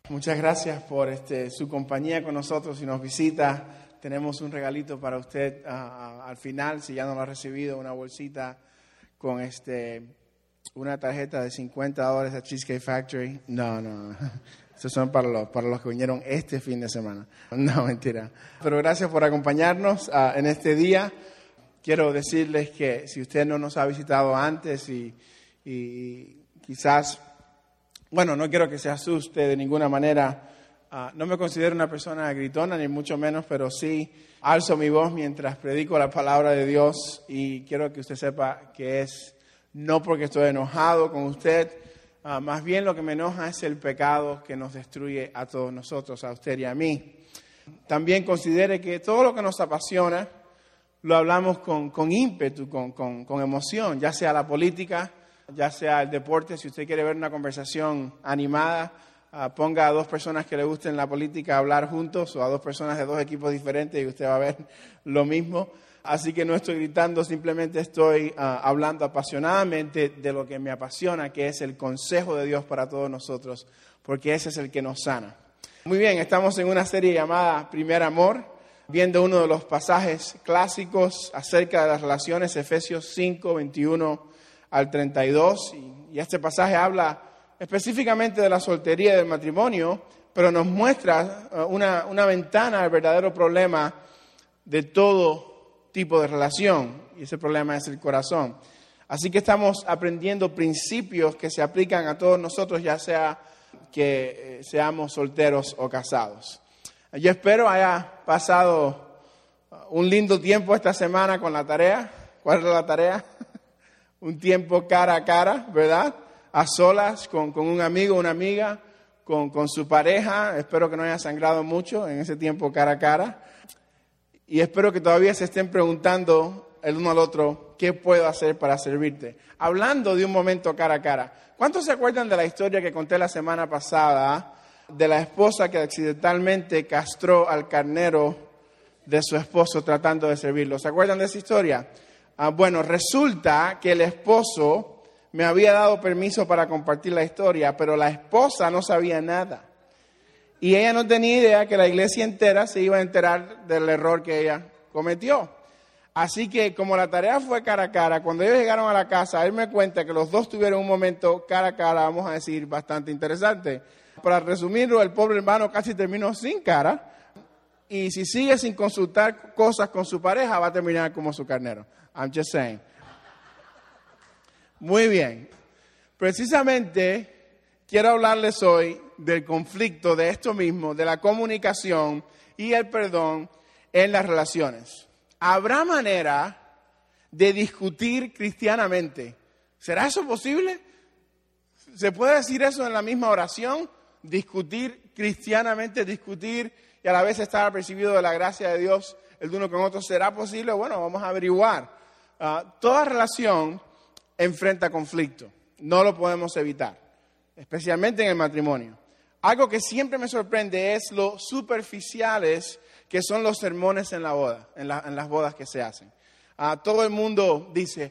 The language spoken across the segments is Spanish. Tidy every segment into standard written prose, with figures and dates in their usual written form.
Muchas gracias por su compañía con nosotros. Si nos visita, tenemos un regalito para usted al final. Si ya no lo ha recibido, una bolsita con una tarjeta de $50 a Cheesecake Factory. No. Estos son para los que vinieron este fin de semana. No, mentira. Pero gracias por acompañarnos en este día. Quiero decirles que si usted no nos ha visitado antes y quizás... Bueno, no quiero que se asuste de ninguna manera. No me considero una persona gritona, ni mucho menos, pero sí alzo mi voz mientras predico la palabra de Dios. Y quiero que usted sepa que es no porque estoy enojado con usted. Más bien lo que me enoja es el pecado que nos destruye a todos nosotros, a usted y a mí. También considere que todo lo que nos apasiona lo hablamos con ímpetu, con emoción, ya sea la política, ya sea el deporte. Si usted quiere ver una conversación animada, ponga a dos personas que le gusten la política a hablar juntos o a dos personas de dos equipos diferentes y usted va a ver lo mismo. Así que no estoy gritando, simplemente estoy hablando apasionadamente de lo que me apasiona, que es el consejo de Dios para todos nosotros, porque ese es el que nos sana. Muy bien, estamos en una serie llamada Primer Amor, viendo uno de los pasajes clásicos acerca de las relaciones, Efesios 5, 21 al 32, y este pasaje habla específicamente de la soltería y del matrimonio, pero nos muestra una ventana al verdadero problema de todo tipo de relación, y ese problema es el corazón. Así que estamos aprendiendo principios que se aplican a todos nosotros, ya sea que seamos solteros o casados. Yo espero haya pasado un lindo tiempo esta semana con la tarea. ¿Cuál es la tarea? Un tiempo cara a cara, ¿verdad? A solas, con un amigo, una amiga, con su pareja. Espero que no haya sangrado mucho en ese tiempo cara a cara. Y espero que todavía se estén preguntando el uno al otro, ¿qué puedo hacer para servirte? Hablando de un momento cara a cara. ¿Cuántos se acuerdan de la historia que conté la semana pasada de la esposa que accidentalmente castró al carnero de su esposo tratando de servirlo? ¿Se acuerdan de esa historia? Bueno, resulta que el esposo me había dado permiso para compartir la historia, pero la esposa no sabía nada. Y ella no tenía idea que la iglesia entera se iba a enterar del error que ella cometió. Así que como la tarea fue cara a cara, cuando ellos llegaron a la casa, él me cuenta que los dos tuvieron un momento cara a cara, vamos a decir, bastante interesante. Para resumirlo, el pobre hermano casi terminó sin cara. Y si sigue sin consultar cosas con su pareja, va a terminar como su carnero. I'm just saying. Muy bien. Precisamente quiero hablarles hoy del conflicto de esto mismo, de la comunicación y el perdón en las relaciones. ¿Habrá manera de discutir cristianamente? ¿Será eso posible? ¿Se puede decir eso en la misma oración? Discutir cristianamente, discutir y a la vez estar apercibido de la gracia de Dios el de uno con otro. ¿Será posible? Bueno, vamos a averiguar. Toda relación enfrenta conflicto. No lo podemos evitar, especialmente en el matrimonio. Algo que siempre me sorprende es lo superficiales que son los sermones en la boda, en las bodas que se hacen. Todo el mundo dice,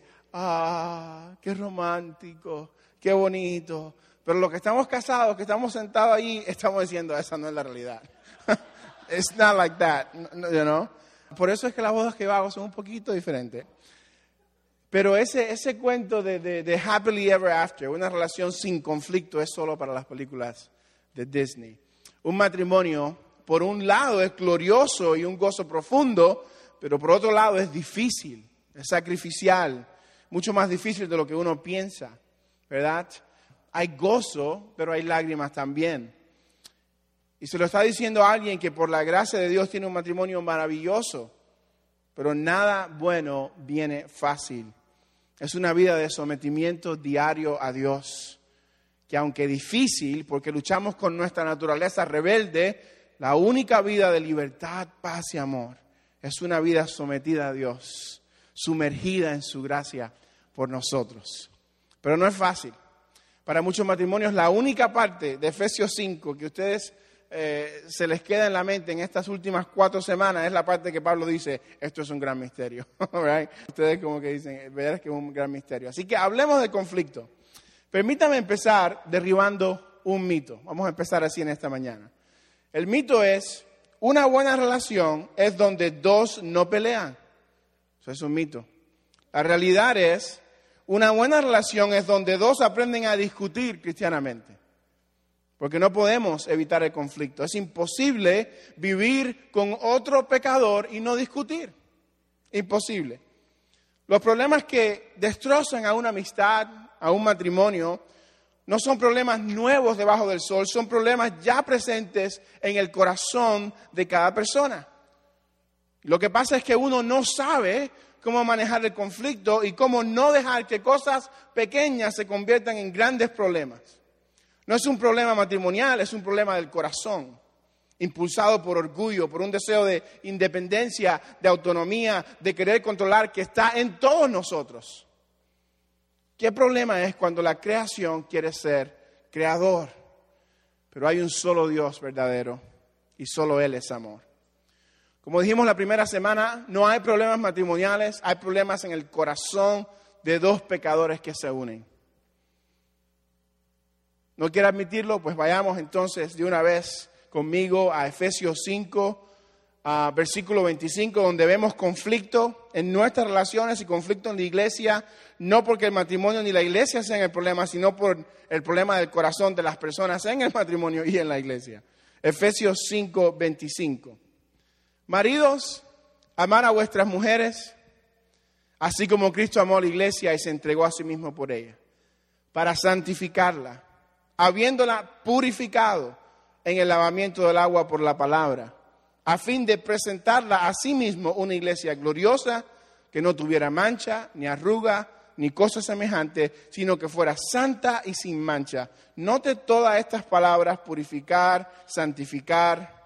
qué romántico, qué bonito. Pero los que estamos casados, que estamos sentados ahí, estamos diciendo, esa no es la realidad. It's not like that, you know? Por eso es que las bodas que yo hago son un poquito diferentes. Pero ese cuento de happily ever after, una relación sin conflicto, es solo para las películas de Disney. Un matrimonio, por un lado, es glorioso y un gozo profundo, pero por otro lado es difícil, es sacrificial, mucho más difícil de lo que uno piensa, ¿verdad? Hay gozo, pero hay lágrimas también. Y se lo está diciendo a alguien que por la gracia de Dios tiene un matrimonio maravilloso, pero nada bueno viene fácil. Es una vida de sometimiento diario a Dios, que aunque difícil, porque luchamos con nuestra naturaleza rebelde, la única vida de libertad, paz y amor es una vida sometida a Dios, sumergida en su gracia por nosotros. Pero no es fácil. Para muchos matrimonios, la única parte de Efesios 5 que ustedes se les queda en la mente en estas últimas 4 semanas es la parte que Pablo dice, esto es un gran misterio. Right? Ustedes como que dicen, verás que es un gran misterio. Así que hablemos del conflicto. Permítame empezar derribando un mito. Vamos a empezar así en esta mañana. El mito es, una buena relación es donde dos no pelean. Eso es un mito. La realidad es, una buena relación es donde dos aprenden a discutir cristianamente. Porque no podemos evitar el conflicto. Es imposible vivir con otro pecador y no discutir. Imposible. Los problemas que destrozan a una amistad, a un matrimonio, no son problemas nuevos debajo del sol, son problemas ya presentes en el corazón de cada persona. Lo que pasa es que uno no sabe cómo manejar el conflicto y cómo no dejar que cosas pequeñas se conviertan en grandes problemas. No es un problema matrimonial, es un problema del corazón, impulsado por orgullo, por un deseo de independencia, de autonomía, de querer controlar, que está en todos nosotros. ¿Qué problema es cuando la creación quiere ser creador? Pero hay un solo Dios verdadero y solo Él es amor. Como dijimos la primera semana, no hay problemas matrimoniales, hay problemas en el corazón de dos pecadores que se unen. ¿No quiere admitirlo? Pues vayamos entonces de una vez conmigo a Efesios 5, versículo 25, donde vemos conflicto en nuestras relaciones y conflicto en la iglesia, no porque el matrimonio ni la iglesia sean el problema, sino por el problema del corazón de las personas en el matrimonio y en la iglesia. Efesios 5, 25. Maridos, amad a vuestras mujeres, así como Cristo amó a la iglesia y se entregó a sí mismo por ella, para santificarla, habiéndola purificado en el lavamiento del agua por la palabra, a fin de presentarla a sí mismo una iglesia gloriosa, que no tuviera mancha, ni arruga, ni cosa semejante, sino que fuera santa y sin mancha. Note todas estas palabras: purificar, santificar.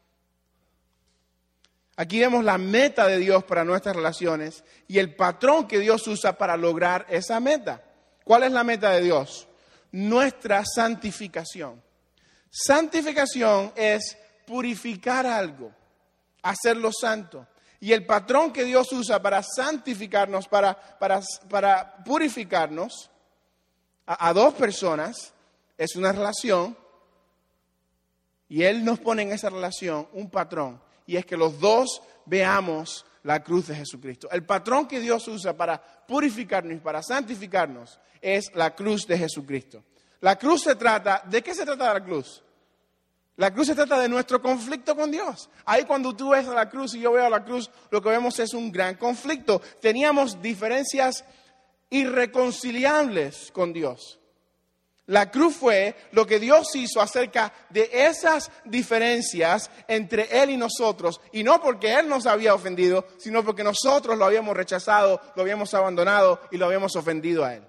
Aquí vemos la meta de Dios para nuestras relaciones y el patrón que Dios usa para lograr esa meta. ¿Cuál es la meta de Dios? Nuestra santificación. Santificación es purificar algo, hacerlo santo. Y el patrón que Dios usa para santificarnos, para purificarnos a dos personas, es una relación. Y Él nos pone en esa relación un patrón. Y es que los dos veamos la cruz de Jesucristo. El patrón que Dios usa para purificarnos y para santificarnos es la cruz de Jesucristo. La cruz se trata, ¿de qué se trata la cruz? La cruz se trata de nuestro conflicto con Dios. Ahí cuando tú ves a la cruz y yo veo a la cruz, lo que vemos es un gran conflicto. Teníamos diferencias irreconciliables con Dios. La cruz fue lo que Dios hizo acerca de esas diferencias entre Él y nosotros. Y no porque Él nos había ofendido, sino porque nosotros lo habíamos rechazado, lo habíamos abandonado y lo habíamos ofendido a Él.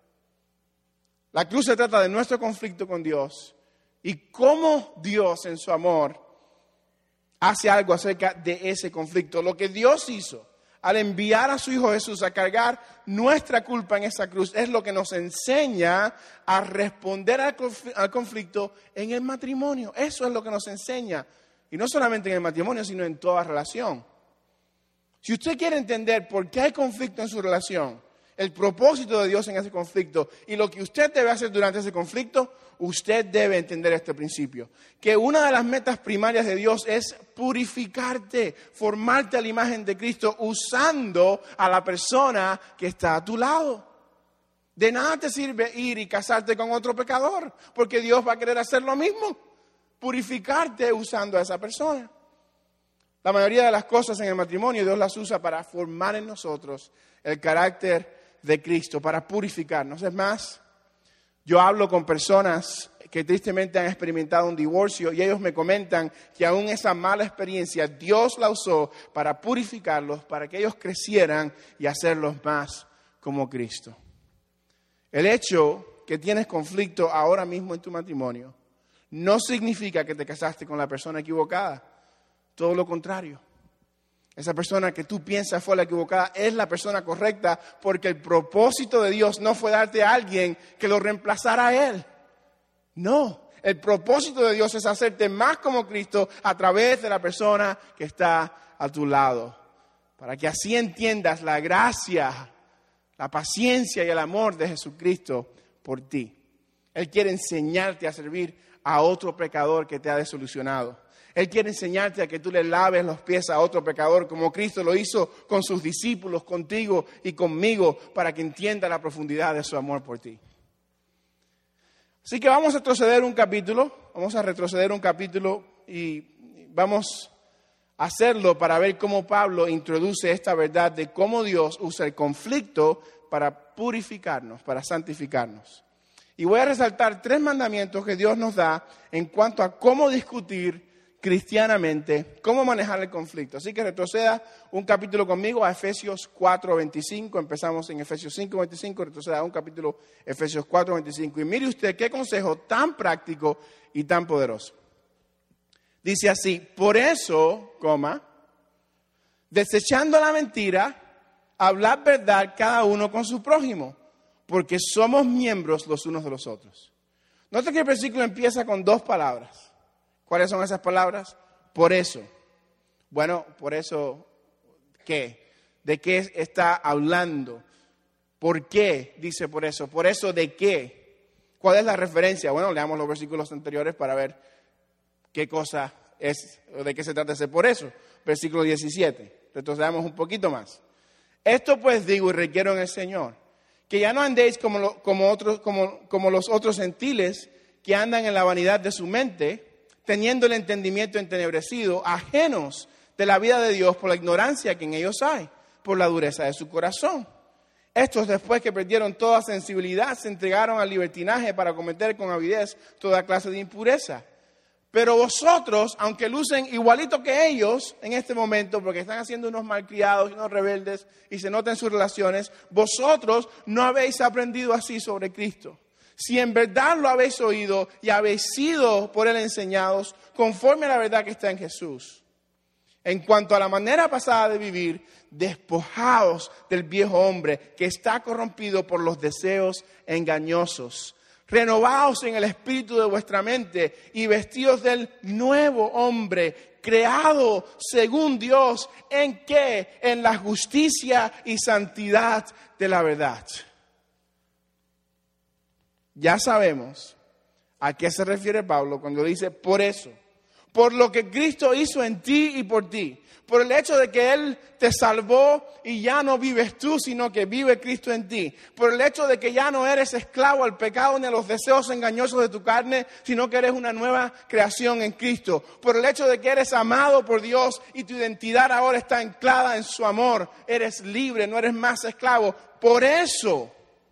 La cruz se trata de nuestro conflicto con Dios y cómo Dios en su amor hace algo acerca de ese conflicto. Lo que Dios hizo al enviar a su Hijo Jesús a cargar nuestra culpa en esa cruz es lo que nos enseña a responder al conflicto en el matrimonio. Eso es lo que nos enseña. Y no solamente en el matrimonio, sino en toda relación. Si usted quiere entender por qué hay conflicto en su relación, el propósito de Dios en ese conflicto y lo que usted debe hacer durante ese conflicto, usted debe entender este principio. Que una de las metas primarias de Dios es purificarte, formarte a la imagen de Cristo usando a la persona que está a tu lado. De nada te sirve ir y casarte con otro pecador, porque Dios va a querer hacer lo mismo, purificarte usando a esa persona. La mayoría de las cosas en el matrimonio Dios las usa para formar en nosotros el carácter de Cristo, para purificarnos. Es más, yo hablo con personas que tristemente han experimentado un divorcio y ellos me comentan que aún esa mala experiencia Dios la usó para purificarlos, para que ellos crecieran y hacerlos más como Cristo. El hecho que tienes conflicto ahora mismo en tu matrimonio no significa que te casaste con la persona equivocada. Todo lo contrario. Esa persona que tú piensas fue la equivocada es la persona correcta, porque el propósito de Dios no fue darte a alguien que lo reemplazara a Él. No, el propósito de Dios es hacerte más como Cristo a través de la persona que está a tu lado. Para que así entiendas la gracia, la paciencia y el amor de Jesucristo por ti. Él quiere enseñarte a servir a otro pecador que te ha desilusionado. Él quiere enseñarte a que tú le laves los pies a otro pecador, como Cristo lo hizo con sus discípulos, contigo y conmigo, para que entienda la profundidad de su amor por ti. Así que vamos a retroceder un capítulo y vamos a hacerlo para ver cómo Pablo introduce esta verdad de cómo Dios usa el conflicto para purificarnos, para santificarnos. Y voy a resaltar 3 mandamientos que Dios nos da en cuanto a cómo discutir cristianamente, cómo manejar el conflicto. Así que retroceda un capítulo conmigo a Efesios 4:25. Empezamos en Efesios 5:25, retroceda un capítulo, Efesios 4:25. Y mire usted qué consejo tan práctico y tan poderoso. Dice así: por eso, desechando la mentira, hablad verdad cada uno con su prójimo, porque somos miembros los unos de los otros. Nota que el versículo empieza con 2 palabras. ¿Cuáles son esas palabras? Por eso. Bueno, ¿por eso qué? ¿De qué está hablando? ¿Por qué dice por eso? ¿Por eso de qué? ¿Cuál es la referencia? Bueno, leamos los versículos anteriores para ver qué cosa es, o de qué se trata ese por eso. Versículo 17. Retrocedamos un poquito más. Esto pues digo y requiero en el Señor, que ya no andéis como los otros gentiles que andan en la vanidad de su mente, teniendo el entendimiento entenebrecido, ajenos de la vida de Dios por la ignorancia que en ellos hay, por la dureza de su corazón. Estos, después que perdieron toda sensibilidad, se entregaron al libertinaje para cometer con avidez toda clase de impureza. Pero vosotros, aunque lucen igualito que ellos en este momento, porque están haciendo unos malcriados y unos rebeldes y se nota en sus relaciones, vosotros no habéis aprendido así sobre Cristo. Si en verdad lo habéis oído y habéis sido por él enseñados, conforme a la verdad que está en Jesús. En cuanto a la manera pasada de vivir, despojaos del viejo hombre que está corrompido por los deseos engañosos. Renovaos en el espíritu de vuestra mente y vestíos del nuevo hombre, creado según Dios, ¿en qué? En la justicia y santidad de la verdad. Ya sabemos a qué se refiere Pablo cuando dice por eso, por lo que Cristo hizo en ti y por ti, por el hecho de que Él te salvó y ya no vives tú, sino que vive Cristo en ti, por el hecho de que ya no eres esclavo al pecado ni a los deseos engañosos de tu carne, sino que eres una nueva creación en Cristo, por el hecho de que eres amado por Dios y tu identidad ahora está anclada en su amor, eres libre, no eres más esclavo. Por eso,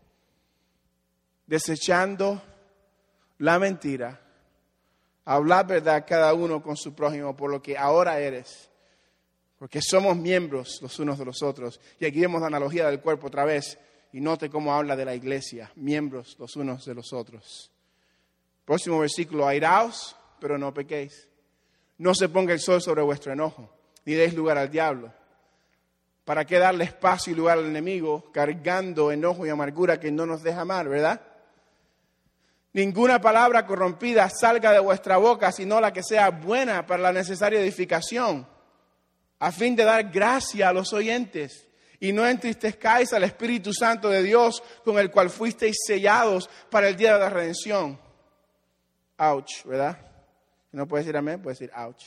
desechando la mentira, hablad verdad cada uno con su prójimo por lo que ahora eres, porque somos miembros los unos de los otros. Y aquí vemos la analogía del cuerpo otra vez, y note cómo habla de la iglesia, miembros los unos de los otros. Próximo versículo: airaos, pero no pequéis. No se ponga el sol sobre vuestro enojo, ni deis lugar al diablo. ¿Para qué darle espacio y lugar al enemigo, cargando enojo y amargura que no nos deja amar, verdad? Ninguna palabra corrompida salga de vuestra boca, sino la que sea buena para la necesaria edificación, a fin de dar gracia a los oyentes. Y no entristezcáis al Espíritu Santo de Dios, con el cual fuisteis sellados para el día de la redención. Ouch, ¿verdad? No puedes decir amén, puedes decir ouch.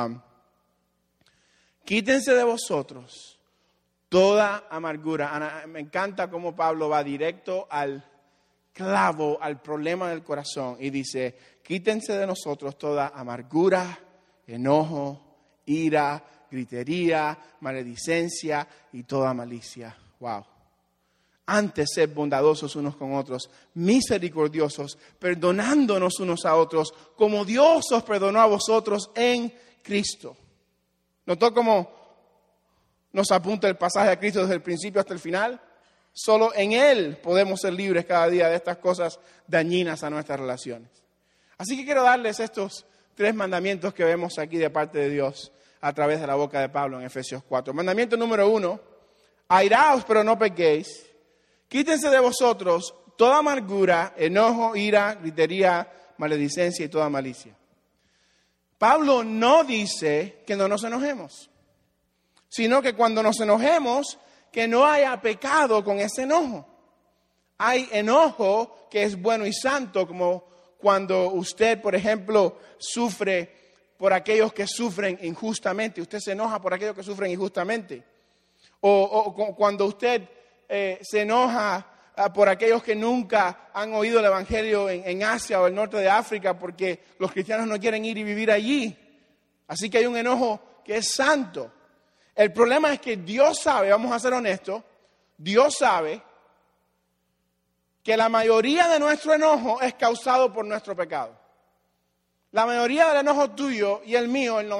Quítense de vosotros toda amargura. Ana, me encanta cómo Pablo va directo al clavo, al problema del corazón, y dice: quítense de nosotros toda amargura, enojo, ira, gritería, maledicencia y toda malicia. Wow. Antes sed bondadosos unos con otros, misericordiosos, perdonándonos unos a otros, como Dios os perdonó a vosotros en Cristo. ¿Notó cómo nos apunta el pasaje a Cristo desde el principio hasta el final? Solo en Él podemos ser libres cada día de estas cosas dañinas a nuestras relaciones. Así que quiero darles estos 3 mandamientos que vemos aquí de parte de Dios a través de la boca de Pablo en Efesios 4. Mandamiento número 1, airaos pero no pequéis. Quítense de vosotros toda amargura, enojo, ira, gritería, maledicencia y toda malicia. Pablo no dice que no nos enojemos, sino que cuando nos enojemos, que no haya pecado con ese enojo. hay enojo que es bueno y santo, como cuando usted, por ejemplo, sufre por aquellos que sufren injustamente. Usted se enoja por aquellos que sufren injustamente. O cuando usted se enoja por aquellos que nunca han oído el Evangelio en Asia o el norte de África, porque los cristianos no quieren ir y vivir allí. Así que hay un enojo que es santo. El problema es que Dios sabe, vamos a ser honestos, Dios sabe que la mayoría de nuestro enojo es causado por nuestro pecado. La mayoría del enojo tuyo y el mío, el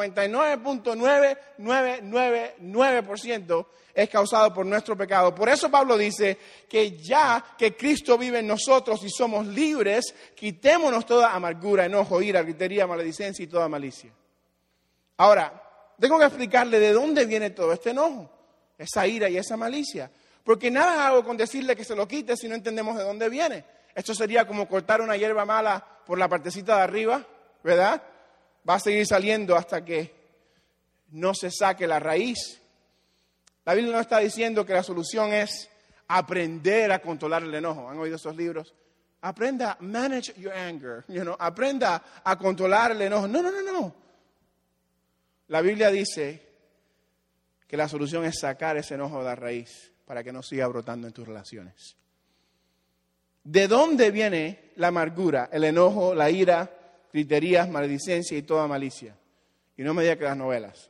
99.9999%, es causado por nuestro pecado. Por eso Pablo dice que ya que Cristo vive en nosotros y somos libres, quitémonos toda amargura, enojo, ira, gritería, maledicencia y toda malicia. Ahora, tengo que explicarle de dónde viene todo este enojo, esa ira y esa malicia. Porque nada hago con decirle que se lo quite si no entendemos de dónde viene. Esto sería como cortar una hierba mala por la partecita de arriba, ¿verdad? Va a seguir saliendo hasta que no se saque la raíz. La Biblia no está diciendo que la solución es aprender a controlar el enojo. ¿Han oído esos libros? Aprenda a manage your anger, aprenda a controlar el enojo. No. La Biblia dice que la solución es sacar ese enojo de la raíz para que no siga brotando en tus relaciones. ¿De dónde viene la amargura, el enojo, la ira, griterías, maledicencia y toda malicia? Y no me diga que las novelas.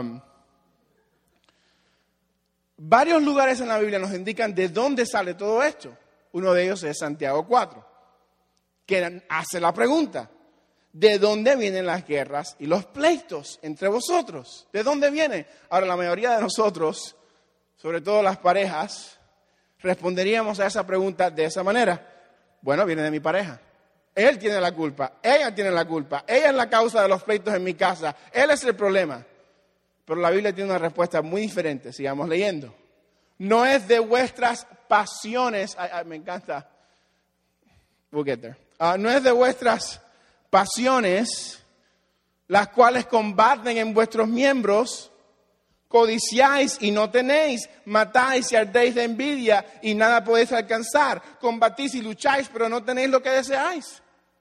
Varios lugares en la Biblia nos indican de dónde sale todo esto. Uno de ellos es Santiago 4, que hace la pregunta: ¿de dónde vienen las guerras y los pleitos entre vosotros? ¿De dónde viene? Ahora, la mayoría de nosotros, sobre todo las parejas, responderíamos a esa pregunta de esa manera. Bueno, viene de mi pareja. Él tiene la culpa, ella tiene la culpa, ella es la causa de los pleitos en mi casa, él es el problema. Pero la Biblia tiene una respuesta muy diferente, sigamos leyendo. No es de vuestras pasiones, me encanta, we'll get there. No es de vuestras pasiones las cuales combaten en vuestros miembros. Codiciáis y no tenéis, matáis y ardéis de envidia y nada podéis alcanzar. Combatís y lucháis, pero no tenéis lo que deseáis.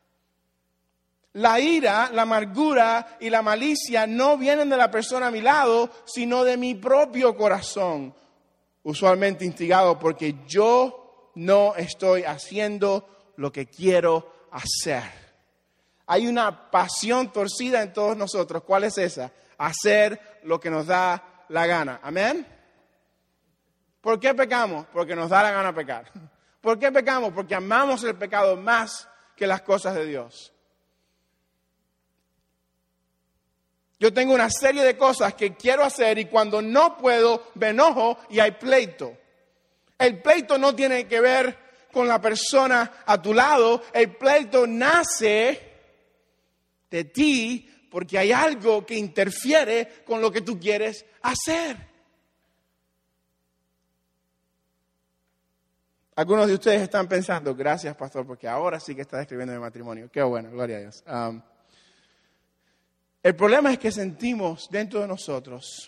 La ira, la amargura y la malicia no vienen de la persona a mi lado, sino de mi propio corazón, usualmente instigado porque yo no estoy haciendo lo que quiero hacer. Hay una pasión torcida en todos nosotros. ¿Cuál es esa? Hacer lo que nos da la gana. ¿Amén? ¿Por qué pecamos? Porque nos da la gana pecar. ¿Por qué pecamos? Porque amamos el pecado más que las cosas de Dios. Yo tengo una serie de cosas que quiero hacer y cuando no puedo me enojo y hay pleito. El pleito no tiene que ver con la persona a tu lado. El pleito nace de ti porque hay algo que interfiere con lo que tú quieres hacer. Algunos de ustedes están pensando, gracias pastor, porque ahora sí que está describiendo mi matrimonio. Qué bueno, gloria a Dios. El problema es que sentimos dentro de nosotros,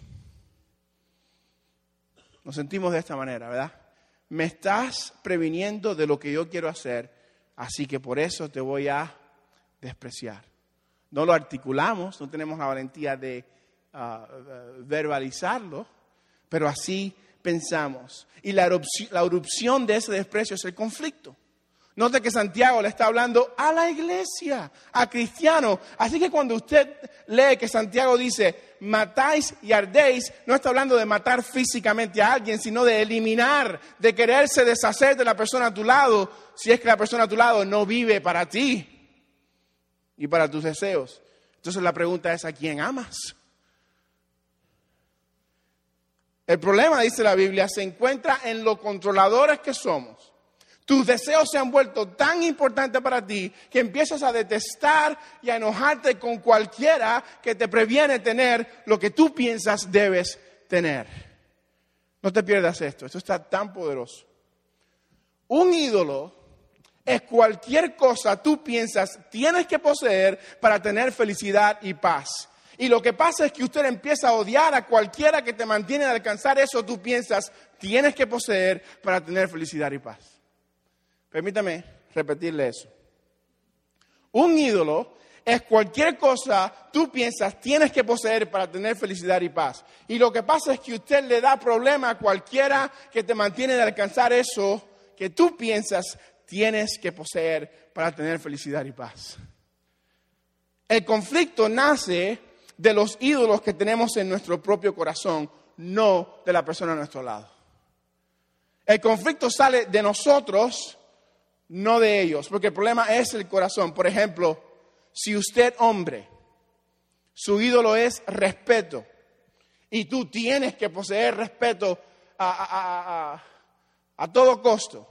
nos sentimos de esta manera, ¿verdad? Me estás previniendo de lo que yo quiero hacer, así que por eso te voy a despreciar. No lo articulamos, no tenemos la valentía de verbalizarlo, pero así pensamos. Y la erupción de ese desprecio es el conflicto. Note que Santiago le está hablando a la iglesia, a cristianos. Así que cuando usted lee que Santiago dice, matáis y ardéis, no está hablando de matar físicamente a alguien, sino de eliminar, de quererse deshacer de la persona a tu lado, si es que la persona a tu lado no vive para ti y para tus deseos. Entonces la pregunta es, ¿a quién amas? El problema, dice la Biblia, se encuentra en lo controladores que somos. Tus deseos se han vuelto tan importantes para ti que empiezas a detestar y a enojarte con cualquiera que te previene tener lo que tú piensas debes tener. No te pierdas esto está tan poderoso. Un ídolo es cualquier cosa tú piensas tienes que poseer para tener felicidad y paz. Y lo que pasa es que usted empieza a odiar a cualquiera que te mantiene de alcanzar eso tú piensas tienes que poseer para tener felicidad y paz. Permítame repetirle eso. Un ídolo es cualquier cosa tú piensas tienes que poseer para tener felicidad y paz. Y lo que pasa es que usted le da problema a cualquiera que te mantiene de alcanzar eso que tú piensas tienes que poseer para tener felicidad y paz. El conflicto nace de los ídolos que tenemos en nuestro propio corazón, no de la persona a nuestro lado. El conflicto sale de nosotros, no de ellos, porque el problema es el corazón. Por ejemplo, si usted, hombre, su ídolo es respeto, y tú tienes que poseer respeto a todo costo,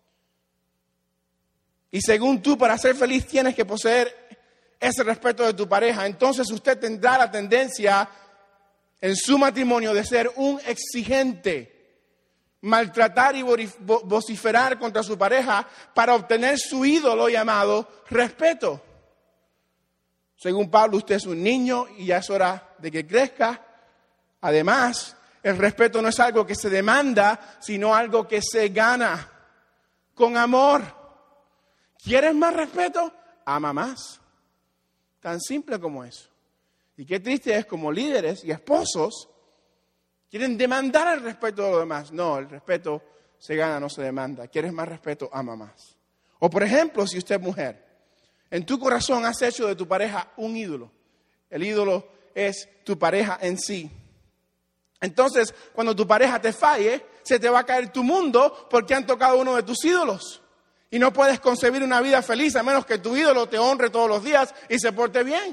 y según tú, para ser feliz, tienes que poseer ese respeto de tu pareja, entonces usted tendrá la tendencia en su matrimonio de ser un exigente, maltratar y vociferar contra su pareja para obtener su ídolo llamado respeto. Según Pablo, usted es un niño y ya es hora de que crezca. Además, el respeto no es algo que se demanda, sino algo que se gana con amor. ¿Quieres más respeto? Ama más. Tan simple como eso. Y qué triste es como líderes y esposos quieren demandar el respeto de los demás. No, el respeto se gana, no se demanda. ¿Quieres más respeto? Ama más. O por ejemplo, si usted es mujer, en tu corazón has hecho de tu pareja un ídolo. El ídolo es tu pareja en sí. Entonces, cuando tu pareja te falle, se te va a caer tu mundo porque han tocado uno de tus ídolos. Y no puedes concebir una vida feliz a menos que tu ídolo te honre todos los días y se porte bien.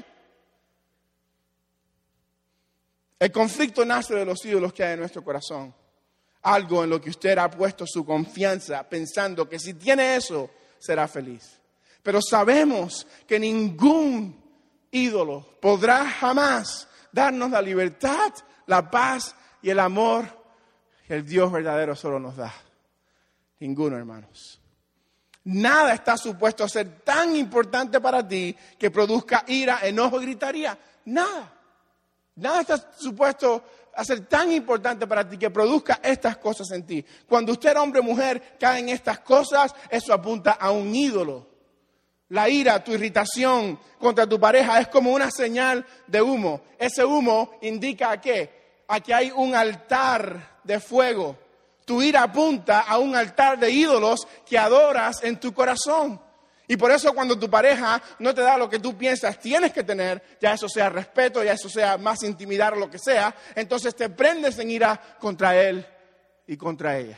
El conflicto nace de los ídolos que hay en nuestro corazón. Algo en lo que usted ha puesto su confianza pensando que si tiene eso, será feliz. Pero sabemos que ningún ídolo podrá jamás darnos la libertad, la paz y el amor que el Dios verdadero solo nos da. Ninguno, hermanos. Nada está supuesto a ser tan importante para ti que produzca ira, enojo y gritaría. Nada. Nada está supuesto a ser tan importante para ti que produzca estas cosas en ti. Cuando usted, hombre o mujer, cae en estas cosas, eso apunta a un ídolo. La ira, tu irritación contra tu pareja es como una señal de humo. Ese humo indica ¿a qué? A que hay un altar de fuego. Tu ira apunta a un altar de ídolos que adoras en tu corazón. Y por eso cuando tu pareja no te da lo que tú piensas tienes que tener, ya eso sea respeto, ya eso sea más intimidar o lo que sea, entonces te prendes en ira contra él y contra ella.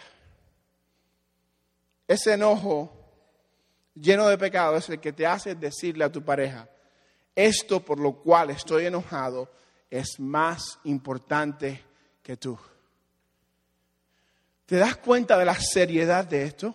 Ese enojo lleno de pecado es el que te hace decirle a tu pareja, esto por lo cual estoy enojado es más importante que tú. ¿Te das cuenta de la seriedad de esto?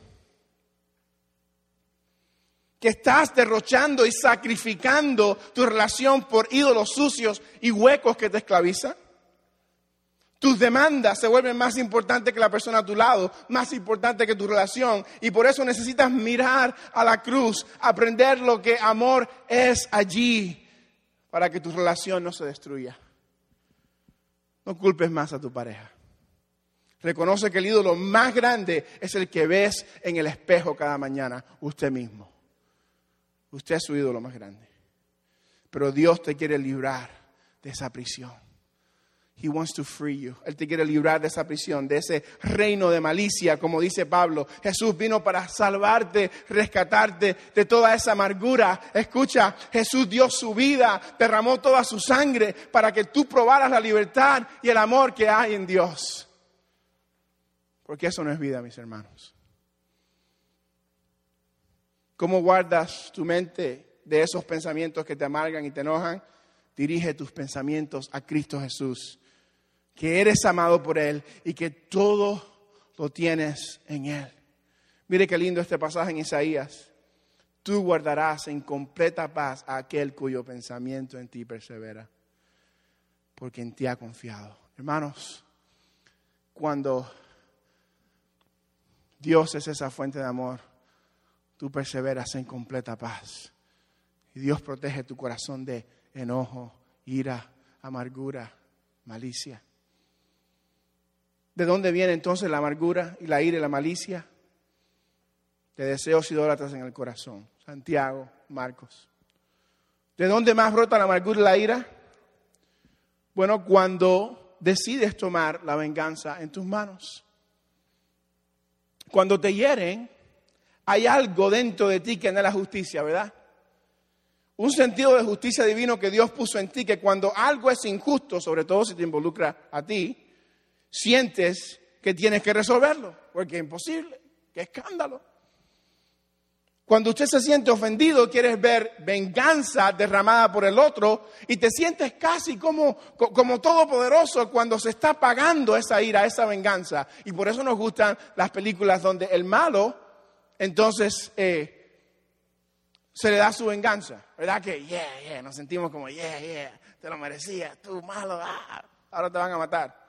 Que estás derrochando y sacrificando tu relación por ídolos sucios y huecos que te esclavizan. Tus demandas se vuelven más importantes que la persona a tu lado, más importante que tu relación. Y por eso necesitas mirar a la cruz, aprender lo que amor es allí, para que tu relación no se destruya. No culpes más a tu pareja. Reconoce que el ídolo más grande es el que ves en el espejo cada mañana, usted mismo. Usted es su ídolo más grande. Pero Dios te quiere librar de esa prisión. He wants to free you. Él te quiere librar de esa prisión, de ese reino de malicia, como dice Pablo. Jesús vino para salvarte, rescatarte de toda esa amargura. Escucha, Jesús dio su vida, derramó toda su sangre para que tú probaras la libertad y el amor que hay en Dios. Porque eso no es vida, mis hermanos. ¿Cómo guardas tu mente de esos pensamientos que te amargan y te enojan? Dirige tus pensamientos a Cristo Jesús, que eres amado por Él y que todo lo tienes en Él. Mire qué lindo este pasaje en Isaías. Tú guardarás en completa paz a aquel cuyo pensamiento en ti persevera, porque en ti ha confiado. Hermanos, cuando Dios es esa fuente de amor, tú perseveras en completa paz. Y Dios protege tu corazón de enojo, ira, amargura, malicia. ¿De dónde viene entonces la amargura y la ira y la malicia? de deseos idólatras en el corazón. Santiago, Marcos. ¿De dónde más brota la amargura y la ira? Bueno, cuando decides tomar la venganza en tus manos. Cuando te hieren, hay algo dentro de ti que no es la justicia, ¿verdad? Un sentido de justicia divino que Dios puso en ti, que cuando algo es injusto, sobre todo si te involucra a ti, sientes que tienes que resolverlo, porque es imposible, qué escándalo. Cuando usted se siente ofendido, quieres ver venganza derramada por el otro y te sientes casi como todopoderoso cuando se está pagando esa ira, esa venganza. Y por eso nos gustan las películas donde el malo, entonces, se le da su venganza. ¿Verdad que, nos sentimos como, te lo merecías, tú malo, ahora te van a matar?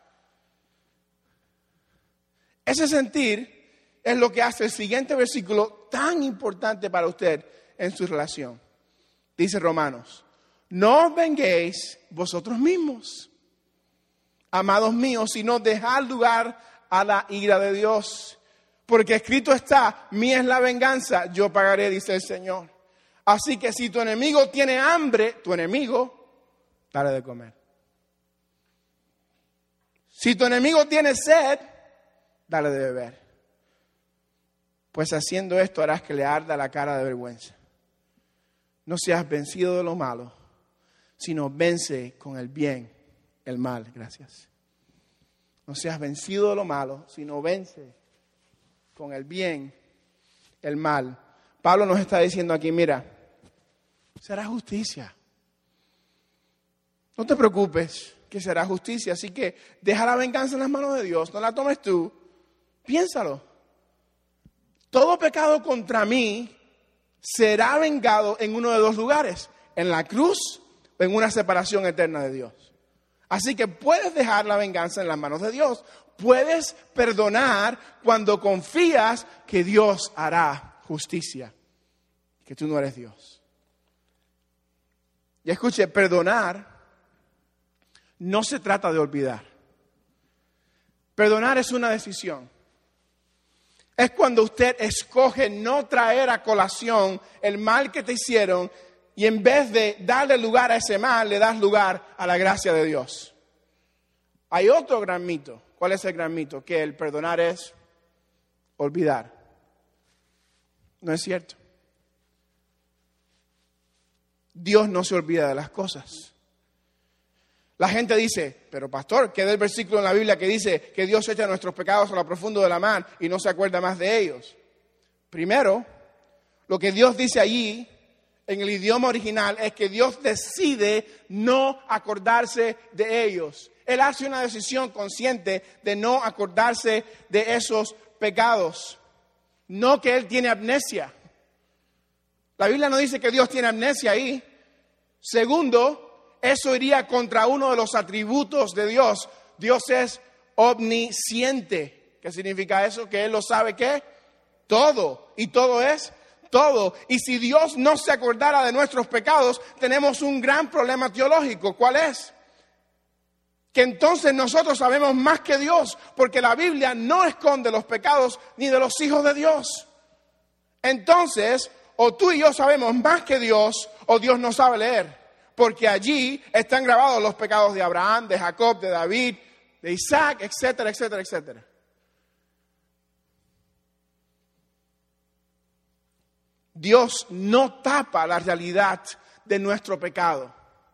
Ese sentir es lo que hace el siguiente versículo tan importante para usted en su relación. Dice Romanos, no os venguéis vosotros mismos, amados míos, sino dejad lugar a la ira de Dios. Porque escrito está, mía es la venganza, yo pagaré, dice el Señor. Así que si tu enemigo tiene hambre, tu enemigo, dale de comer. Si tu enemigo tiene sed, dale de beber. Pues haciendo esto harás que le arda la cara de vergüenza. No seas vencido de lo malo, sino vence con el bien el mal. Gracias. No seas vencido de lo malo, sino vence con el bien el mal. Pablo nos está diciendo aquí, mira, será justicia. No te preocupes, que será justicia. Así que deja la venganza en las manos de Dios, no la tomes tú. Piénsalo. Todo pecado contra mí será vengado en uno de dos lugares, en la cruz o en una separación eterna de Dios. Así que puedes dejar la venganza en las manos de Dios. Puedes perdonar cuando confías que Dios hará justicia, que tú no eres Dios. Y escuche, perdonar no se trata de olvidar. Perdonar es una decisión. Es cuando usted escoge no traer a colación el mal que te hicieron y en vez de darle lugar a ese mal, le das lugar a la gracia de Dios. Hay otro gran mito. ¿Cuál es el gran mito? Que el perdonar es olvidar. No es cierto. Dios no se olvida de las cosas. La gente dice, pero pastor, ¿qué del versículo en la Biblia que dice que Dios echa nuestros pecados a lo profundo de la mar y no se acuerda más de ellos? Primero, lo que Dios dice allí en el idioma original es que Dios decide no acordarse de ellos. Él hace una decisión consciente de no acordarse de esos pecados. No que Él tiene amnesia. La Biblia no dice que Dios tiene amnesia ahí. Segundo, eso iría contra uno de los atributos de Dios. Dios es omnisciente. ¿Qué significa eso? Que Él lo sabe, ¿qué? Todo. Y todo es todo. Y si Dios no se acordara de nuestros pecados, tenemos un gran problema teológico. ¿Cuál es? Que entonces nosotros sabemos más que Dios, porque la Biblia no esconde los pecados ni de los hijos de Dios. Entonces, o tú y yo sabemos más que Dios, o Dios no sabe leer. Porque allí están grabados los pecados de Abraham, de Jacob, de David, de Isaac, etcétera, etcétera, etcétera. Dios no tapa la realidad de nuestro pecado.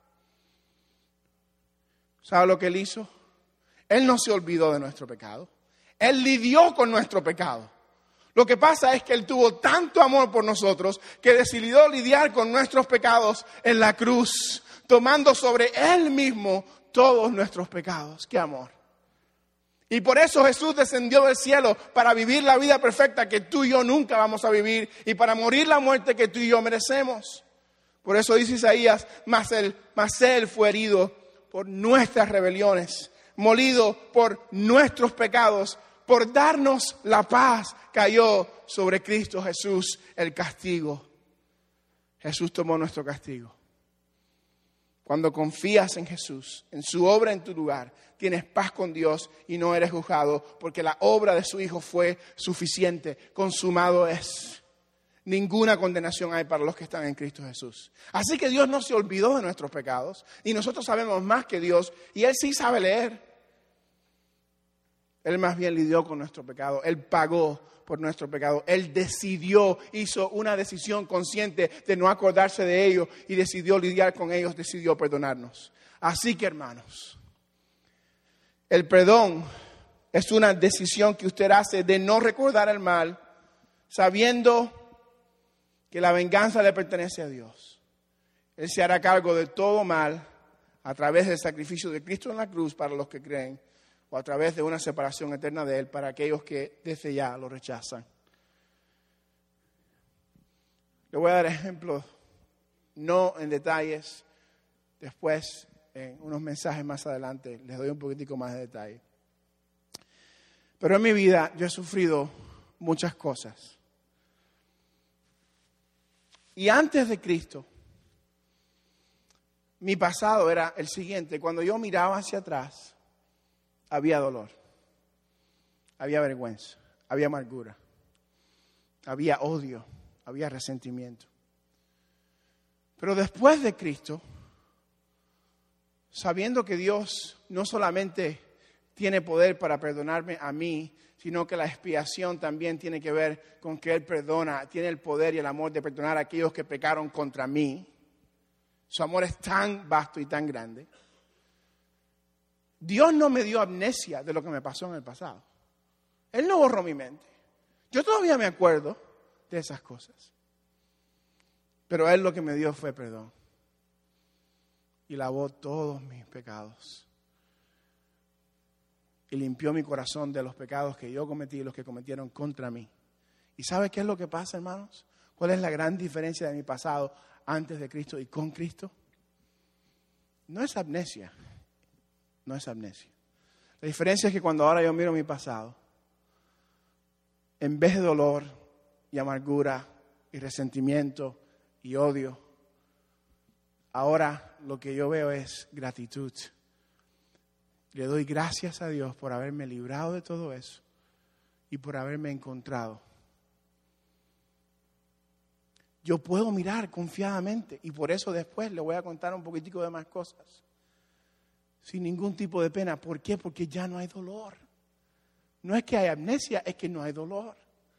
¿Sabe lo que Él hizo? Él no se olvidó de nuestro pecado. Él lidió con nuestro pecado. Lo que pasa es que Él tuvo tanto amor por nosotros que decidió lidiar con nuestros pecados en la cruz, tomando sobre Él mismo todos nuestros pecados. ¡Qué amor! Y por eso Jesús descendió del cielo para vivir la vida perfecta que tú y yo nunca vamos a vivir y para morir la muerte que tú y yo merecemos. Por eso dice Isaías, mas él fue herido por nuestras rebeliones, molido por nuestros pecados, por darnos la paz, cayó sobre Cristo Jesús el castigo. Jesús tomó nuestro castigo. Cuando confías en Jesús, en su obra en tu lugar, tienes paz con Dios y no eres juzgado, porque la obra de su Hijo fue suficiente, consumado es. ninguna condenación hay para los que están en Cristo Jesús. Así que Dios no se olvidó de nuestros pecados y nosotros sabemos más que Dios y Él sí sabe leer. Él más bien lidió con nuestro pecado. Él pagó por nuestro pecado. Él hizo una decisión consciente de no acordarse de ellos y decidió lidiar con ellos, decidió perdonarnos. Así que, hermanos, el perdón es una decisión que usted hace de no recordar el mal, sabiendo que la venganza le pertenece a Dios. Él se hará cargo de todo mal a través del sacrificio de Cristo en la cruz para los que creen, o a través de una separación eterna de Él para aquellos que desde ya lo rechazan. Le voy a dar ejemplos, no en detalles, después en unos mensajes más adelante les doy un poquitico más de detalle. Pero en mi vida yo he sufrido muchas cosas. Y antes de Cristo, mi pasado era el siguiente. Cuando yo miraba hacia atrás, había dolor, había vergüenza, había amargura, había odio, había resentimiento. Pero después de Cristo, sabiendo que Dios no solamente tiene poder para perdonarme a mí, sino que la expiación también tiene que ver con que Él perdona, tiene el poder y el amor de perdonar a aquellos que pecaron contra mí. Su amor es tan vasto y tan grande. Dios no me dio amnesia de lo que me pasó en el pasado. Él no borró mi mente. Yo todavía me acuerdo de esas cosas. Pero Él lo que me dio fue perdón. Y lavó todos mis pecados. Y limpió mi corazón de los pecados que yo cometí y los que cometieron contra mí. ¿Y sabe qué es lo que pasa, hermanos? ¿Cuál es la gran diferencia de mi pasado antes de Cristo y con Cristo? No es amnesia. No es amnesia. La diferencia es que cuando ahora yo miro mi pasado, en vez de dolor y amargura y resentimiento y odio, ahora lo que yo veo es gratitud. Le doy gracias a Dios por haberme librado de todo eso y por haberme encontrado. Yo puedo mirar confiadamente y por eso después le voy a contar un poquitico de más cosas. Sin ningún tipo de pena. ¿Por qué? Porque ya no hay dolor. No es que hay amnesia, es que no hay dolor.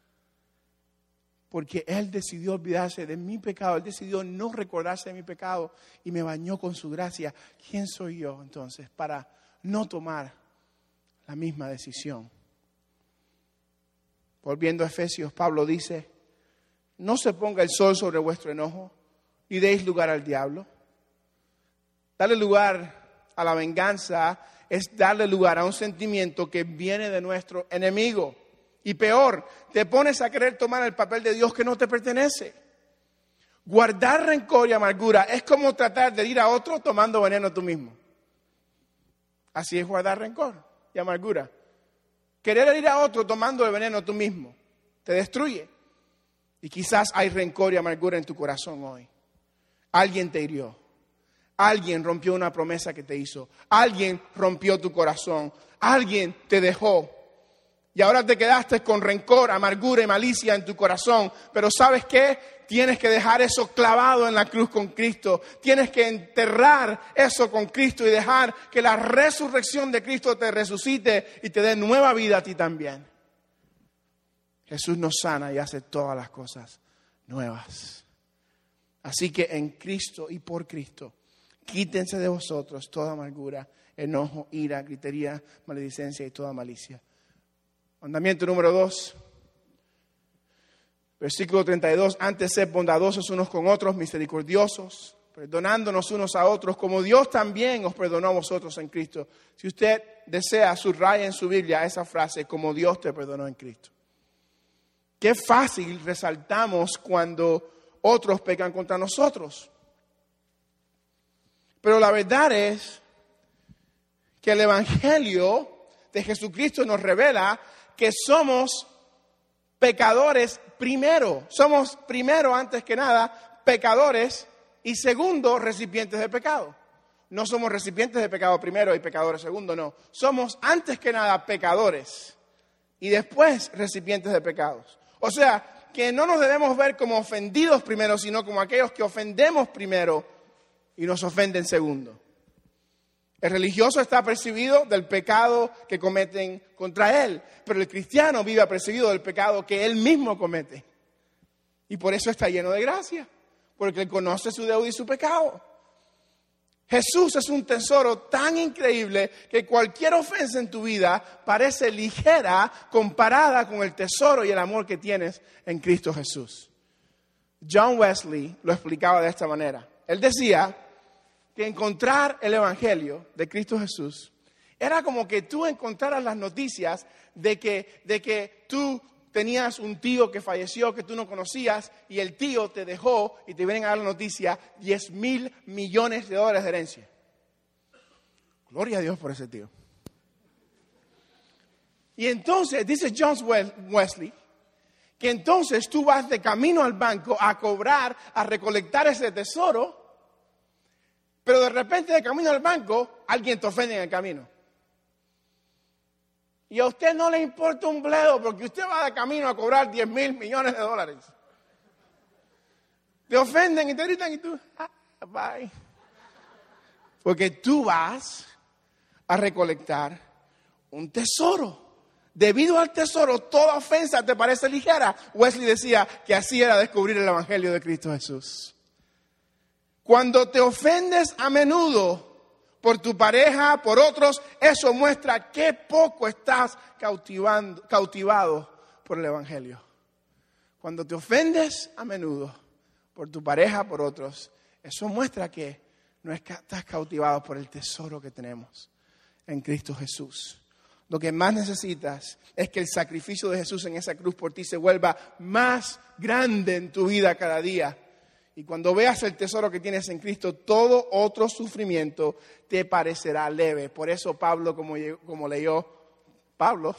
Porque Él decidió olvidarse de mi pecado. Él decidió no recordarse de mi pecado y me bañó con su gracia. ¿Quién soy yo entonces para no tomar la misma decisión? Volviendo a Efesios, Pablo dice: no se ponga el sol sobre vuestro enojo, ni deis lugar al diablo. Dale lugar a la venganza es darle lugar a un sentimiento que viene de nuestro enemigo. Y peor, te pones a querer tomar el papel de Dios que no te pertenece. Guardar rencor y amargura es como tratar de ir a otro tomando veneno tú mismo. Así es guardar rencor y amargura. Querer ir a otro tomando el veneno tú mismo te destruye. Y quizás hay rencor y amargura en tu corazón hoy. Alguien te hirió. Alguien rompió una promesa que te hizo. Alguien rompió tu corazón. Alguien te dejó. Y ahora te quedaste con rencor, amargura y malicia en tu corazón. Pero ¿sabes qué? Tienes que dejar eso clavado en la cruz con Cristo. Tienes que enterrar eso con Cristo y dejar que la resurrección de Cristo te resucite y te dé nueva vida a ti también. Jesús nos sana y hace todas las cosas nuevas. Así que en Cristo y por Cristo, quítense de vosotros toda amargura, enojo, ira, gritería, maledicencia y toda malicia. Mandamiento número 2, versículo 32. Antes sed bondadosos unos con otros, misericordiosos, perdonándonos unos a otros, como Dios también os perdonó a vosotros en Cristo. Si usted desea, subraya en su Biblia esa frase: como Dios te perdonó en Cristo. Qué fácil resaltamos cuando otros pecan contra nosotros. Pero la verdad es que el Evangelio de Jesucristo nos revela que somos pecadores primero. Somos primero, antes que nada, pecadores y segundo, recipientes de pecado. No somos recipientes de pecado primero y pecadores segundo, no. Somos antes que nada pecadores y después recipientes de pecados. O sea, que no nos debemos ver como ofendidos primero, sino como aquellos que ofendemos primero y nos ofenden segundo. El religioso está apercibido del pecado que cometen contra él, pero el cristiano vive apercibido del pecado que él mismo comete. Y por eso está lleno de gracia, porque él conoce su deuda y su pecado. Jesús es un tesoro tan increíble que cualquier ofensa en tu vida parece ligera comparada con el tesoro y el amor que tienes en Cristo Jesús. John Wesley lo explicaba de esta manera. Él decía que encontrar el Evangelio de Cristo Jesús era como que tú encontraras las noticias de que tú tenías un tío que falleció que tú no conocías y el tío te dejó y te vienen a dar la noticia $10,000 millones de herencia. Gloria a Dios por ese tío. Y entonces, dice John Wesley, que entonces tú vas de camino al banco a cobrar, a recolectar ese tesoro, pero de repente de camino al banco alguien te ofende en el camino. Y a usted no le importa un bledo porque usted va de camino a cobrar $10,000 millones. Te ofenden y te gritan y tú, bye. Porque tú vas a recolectar un tesoro. Debido al tesoro, toda ofensa te parece ligera. Wesley decía que así era descubrir el Evangelio de Cristo Jesús. Cuando te ofendes a menudo por tu pareja, por otros, eso muestra qué poco estás cautivado por el Evangelio. Cuando te ofendes a menudo por tu pareja, por otros, eso muestra que no estás cautivado por el tesoro que tenemos en Cristo Jesús. Lo que más necesitas es que el sacrificio de Jesús en esa cruz por ti se vuelva más grande en tu vida cada día. Y cuando veas el tesoro que tienes en Cristo, todo otro sufrimiento te parecerá leve. Por eso Pablo, como leyó Paul,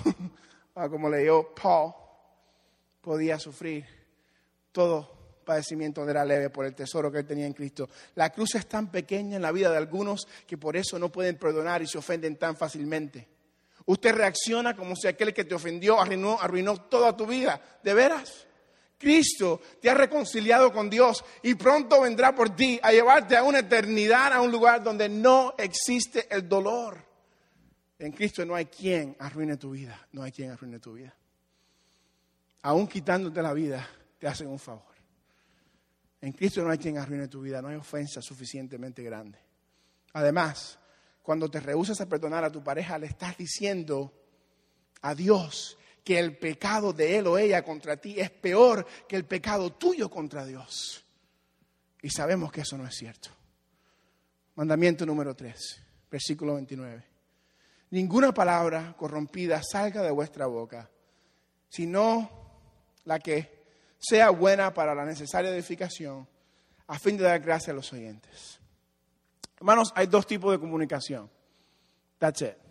podía sufrir. Todo padecimiento era leve por el tesoro que él tenía en Cristo. La cruz es tan pequeña en la vida de algunos que por eso no pueden perdonar y se ofenden tan fácilmente. Usted reacciona como si aquel que te ofendió arruinó toda tu vida. ¿De veras? Cristo te ha reconciliado con Dios y pronto vendrá por ti a llevarte a una eternidad, a un lugar donde no existe el dolor. En Cristo no hay quien arruine tu vida, no hay quien arruine tu vida. Aún quitándote la vida, te hacen un favor. En Cristo no hay quien arruine tu vida, no hay ofensa suficientemente grande. Además, cuando te rehusas a perdonar a tu pareja, le estás diciendo a Dios que el pecado de él o ella contra ti es peor que el pecado tuyo contra Dios. Y sabemos que eso no es cierto. Mandamiento número 3, versículo 29. Ninguna palabra corrompida salga de vuestra boca, sino la que sea buena para la necesaria edificación, a fin de dar gracia a los oyentes. Hermanos, hay dos tipos de comunicación. That's it.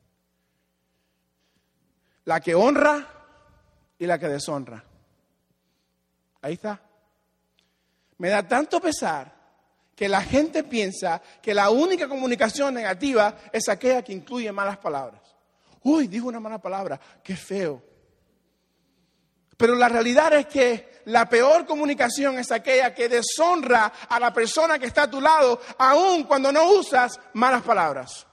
La que honra y la que deshonra. Ahí está. Me da tanto pesar que la gente piensa que la única comunicación negativa es aquella que incluye malas palabras. Uy, dijo una mala palabra, qué feo. Pero la realidad es que la peor comunicación es aquella que deshonra a la persona que está a tu lado, aun cuando no usas malas palabras.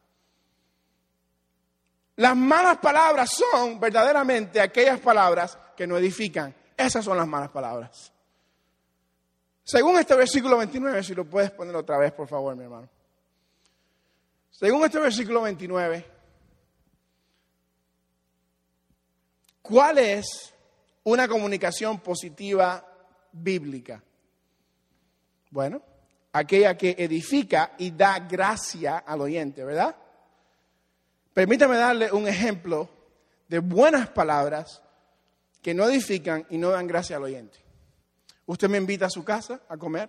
Las malas palabras son verdaderamente aquellas palabras que no edifican. Esas son las malas palabras. Según este versículo 29, si lo puedes poner otra vez, por favor, mi hermano. Según este versículo 29, ¿cuál es una comunicación positiva bíblica? Bueno, aquella que edifica y da gracia al oyente, ¿verdad? Permítame darle un ejemplo de buenas palabras que no edifican y no dan gracia al oyente. Usted me invita a su casa a comer.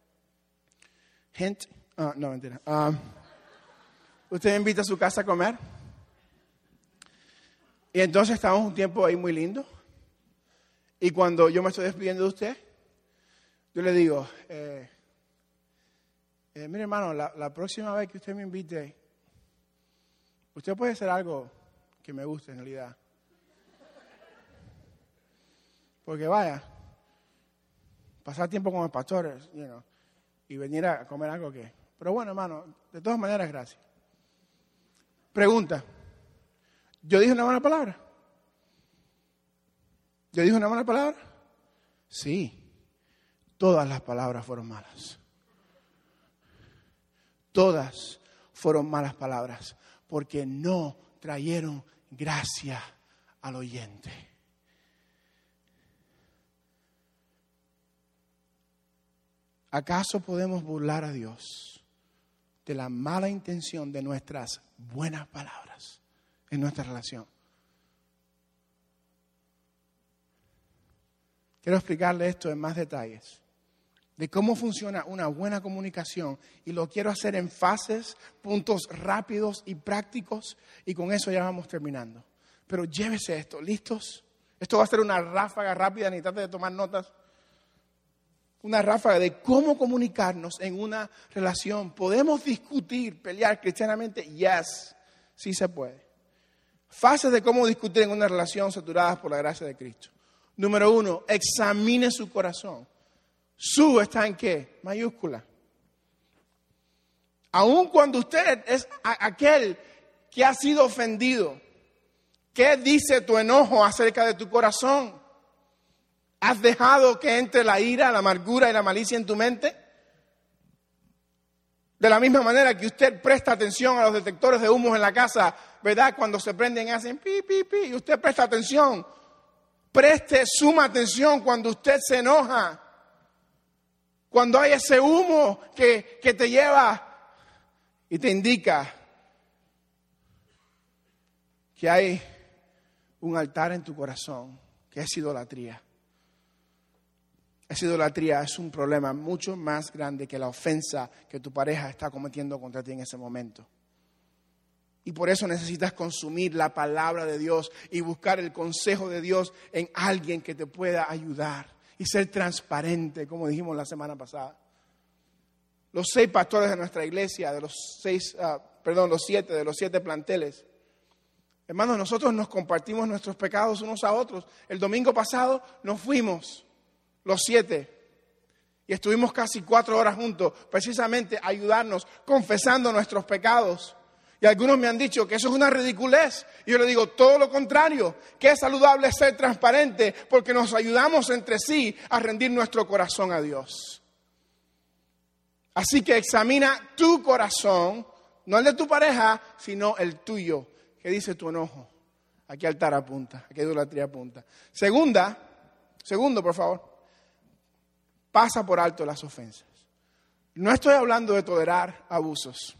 No, mentira. Usted me invita a su casa a comer. Y entonces estamos un tiempo ahí muy lindo. Y cuando yo me estoy despidiendo de usted, yo le digo, mire hermano, la próxima vez que usted me invite, usted puede hacer algo que me guste en realidad. Porque vaya, pasar tiempo con los pastores, y venir a comer algo que... Pero bueno, hermano, de todas maneras, gracias. Pregunta, ¿yo dije una mala palabra? ¿Yo dije una mala palabra? Sí, todas las palabras fueron malas. Todas fueron malas palabras, porque no trajeron gracia al oyente. ¿Acaso podemos burlar a Dios de la mala intención de nuestras buenas palabras en nuestra relación? Quiero explicarle esto en más detalles, de cómo funciona una buena comunicación, y lo quiero hacer en fases, puntos rápidos y prácticos, y con eso ya vamos terminando. Pero llévese esto, ¿listos? Esto va a ser una ráfaga rápida, ni trate de tomar notas. Una ráfaga de cómo comunicarnos en una relación. ¿Podemos discutir, pelear cristianamente? Yes, sí se puede. Fases de cómo discutir en una relación saturadas por la gracia de Cristo. Número 1, examine su corazón. Su está en ¿qué? Mayúscula. Aun cuando usted es aquel que ha sido ofendido, ¿qué dice tu enojo acerca de tu corazón? ¿Has dejado que entre la ira, la amargura y la malicia en tu mente? De la misma manera que usted presta atención a los detectores de humos en la casa, ¿verdad? Cuando se prenden hacen pi, pi, pi, y usted presta atención. Preste suma atención cuando usted se enoja. Cuando hay ese humo que te lleva y te indica que hay un altar en tu corazón, que es idolatría. Esa idolatría es un problema mucho más grande que la ofensa que tu pareja está cometiendo contra ti en ese momento. Y por eso necesitas consumir la palabra de Dios y buscar el consejo de Dios en alguien que te pueda ayudar y ser transparente, como dijimos la semana pasada. Los 6 pastores de nuestra iglesia, los 7 de los 7 planteles, hermanos, nosotros nos compartimos nuestros pecados unos a otros. El domingo pasado nos fuimos los 7 y estuvimos casi 4 horas juntos, precisamente a ayudarnos, confesando nuestros pecados. Y algunos me han dicho que eso es una ridiculez. Y yo le digo todo lo contrario, que es saludable ser transparente porque nos ayudamos entre sí a rendir nuestro corazón a Dios. Así que examina tu corazón, no el de tu pareja, sino el tuyo. ¿Qué dice tu enojo? ¿A qué altar apunta? ¿A qué idolatría apunta? Segundo, por favor, pasa por alto las ofensas. No estoy hablando de tolerar abusos.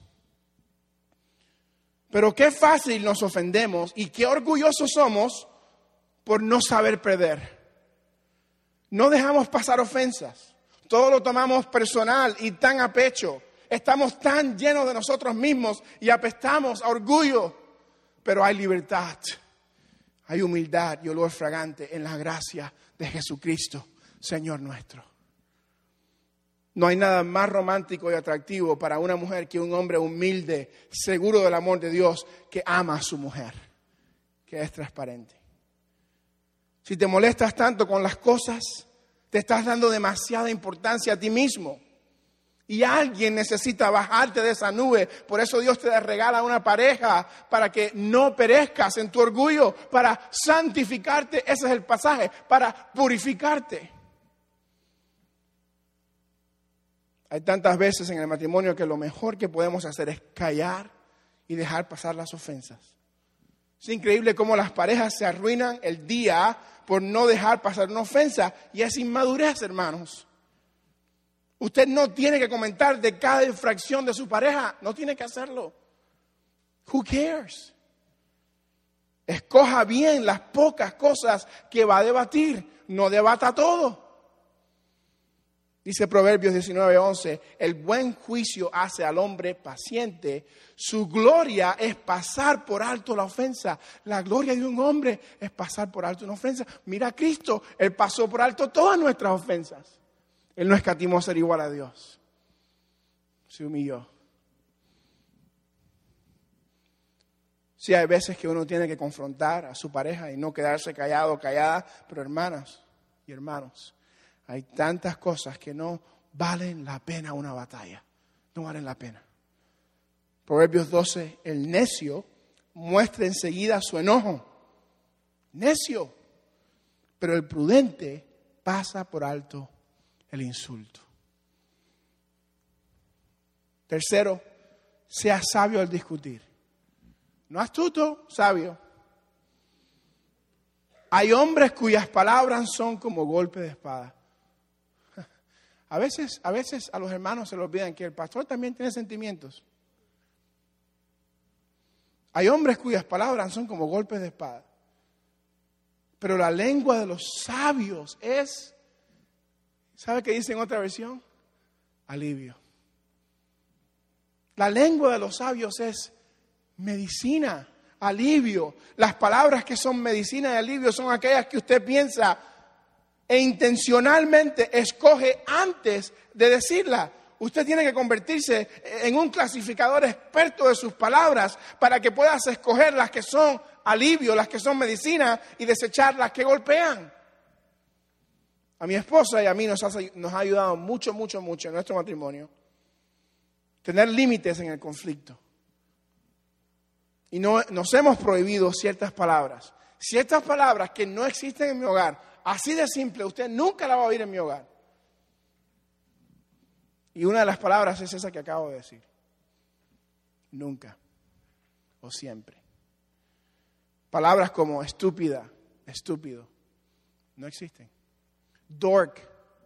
Pero qué fácil nos ofendemos y qué orgullosos somos por no saber perder. No dejamos pasar ofensas. Todo lo tomamos personal y tan a pecho. Estamos tan llenos de nosotros mismos y apestamos a orgullo. Pero hay libertad, hay humildad y olor fragante en la gracia de Jesucristo, Señor nuestro. No hay nada más romántico y atractivo para una mujer que un hombre humilde, seguro del amor de Dios, que ama a su mujer, que es transparente. Si te molestas tanto con las cosas, te estás dando demasiada importancia a ti mismo. Y alguien necesita bajarte de esa nube. Por eso Dios te regala una pareja, para que no perezcas en tu orgullo, para santificarte. Ese es el pasaje, para purificarte. Hay tantas veces en el matrimonio que lo mejor que podemos hacer es callar y dejar pasar las ofensas. Es increíble cómo las parejas se arruinan el día por no dejar pasar una ofensa. Y es inmadurez, hermanos. Usted no tiene que comentar de cada infracción de su pareja. No tiene que hacerlo. Who cares? Escoja bien las pocas cosas que va a debatir. No debata todo. Dice Proverbios 19:11, el buen juicio hace al hombre paciente. Su gloria es pasar por alto la ofensa. La gloria de un hombre es pasar por alto una ofensa. Mira a Cristo, Él pasó por alto todas nuestras ofensas. Él no escatimó ser igual a Dios. Se humilló. Sí, hay veces que uno tiene que confrontar a su pareja y no quedarse callado o callada, pero hermanas, y hermanos, hay tantas cosas que no valen la pena una batalla. No valen la pena. Proverbios 12, el necio muestra enseguida su enojo. Necio. Pero el prudente pasa por alto el insulto. Tercero, sea sabio al discutir. No astuto, sabio. Hay hombres cuyas palabras son como golpe de espada. A veces a los hermanos se les olvidan que el pastor también tiene sentimientos. Hay hombres cuyas palabras son como golpes de espada. Pero la lengua de los sabios es, ¿sabe qué dice en otra versión? Alivio. La lengua de los sabios es medicina, alivio. Las palabras que son medicina y alivio son aquellas que usted piensa e intencionalmente escoge antes de decirla. Usted tiene que convertirse en un clasificador experto de sus palabras para que puedas escoger las que son alivio, las que son medicina y desechar las que golpean. A mi esposa y a mí nos ha ayudado mucho en nuestro matrimonio tener límites en el conflicto. Y nos hemos prohibido ciertas palabras. Ciertas palabras que no existen en mi hogar. Así de simple, usted nunca la va a oír en mi hogar. Y una de las palabras es esa que acabo de decir. Nunca o siempre. Palabras como estúpida, estúpido, no existen. Dork,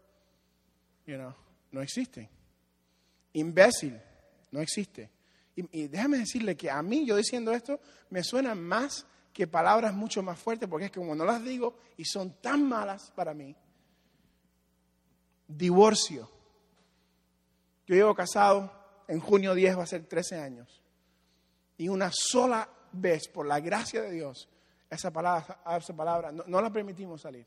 no existen. Imbécil, no existe. Y déjame decirle que a mí, yo diciendo esto, me suenan más que palabras mucho más fuertes, porque es que como no las digo y son tan malas para mí. Divorcio. Yo llevo casado, en junio 10 va a ser 13 años. Y una sola vez, por la gracia de Dios, esa palabra no la permitimos salir.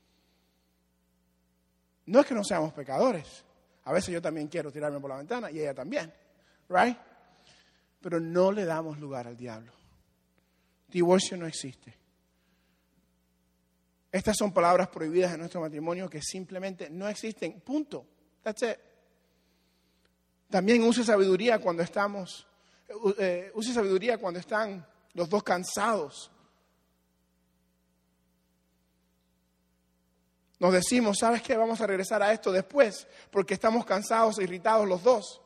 No es que no seamos pecadores. A veces yo también quiero tirarme por la ventana y ella también. Right? Pero no le damos lugar al diablo. Divorcio no existe. Estas son palabras prohibidas en nuestro matrimonio que simplemente no existen. Punto. That's it. También use sabiduría cuando están los dos cansados. Nos decimos, ¿sabes qué? Vamos a regresar a esto después, porque estamos cansados e irritados los dos.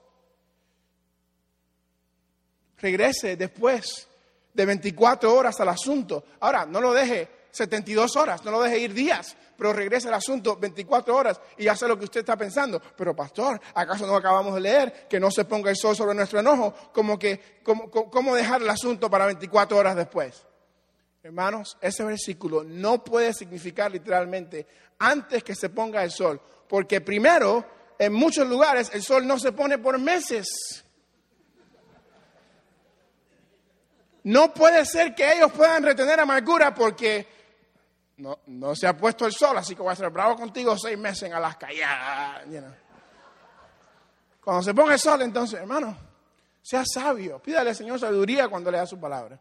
Regrese después de 24 horas al asunto. Ahora, no lo deje 72 horas, no lo deje ir días, pero regrese al asunto 24 horas y hace lo que usted está pensando. Pero pastor, ¿acaso no acabamos de leer que no se ponga el sol sobre nuestro enojo? ¿Cómo dejar el asunto para 24 horas después? Hermanos, ese versículo no puede significar literalmente antes que se ponga el sol, porque primero, en muchos lugares el sol no se pone por meses. No puede ser que ellos puedan retener amargura porque no se ha puesto el sol, así que voy a ser bravo contigo 6 meses en Alaska. Cuando se ponga el sol, entonces, hermano, sea sabio. Pídale al Señor sabiduría cuando lea su palabra.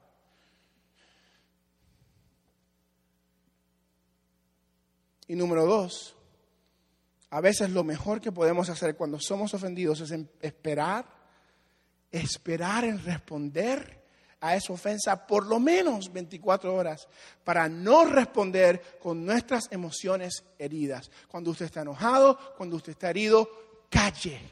Y número 2, a veces lo mejor que podemos hacer cuando somos ofendidos es esperar en responder a esa ofensa por lo menos 24 horas para no responder con nuestras emociones heridas. Cuando usted está enojado, cuando usted está herido, calle.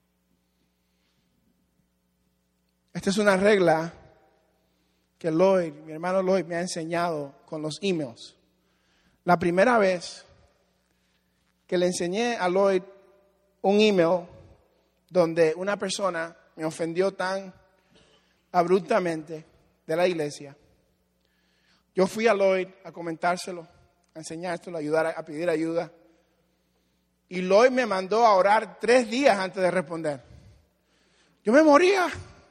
Esta es una regla que mi hermano Lloyd me ha enseñado con los emails. La primera vez que le enseñé a Lloyd un email donde una persona me ofendió tan abruptamente de la iglesia, yo fui a Lloyd a comentárselo, a enseñárselo, a pedir ayuda. Y Lloyd me mandó a orar 3 días antes de responder. Yo me moría.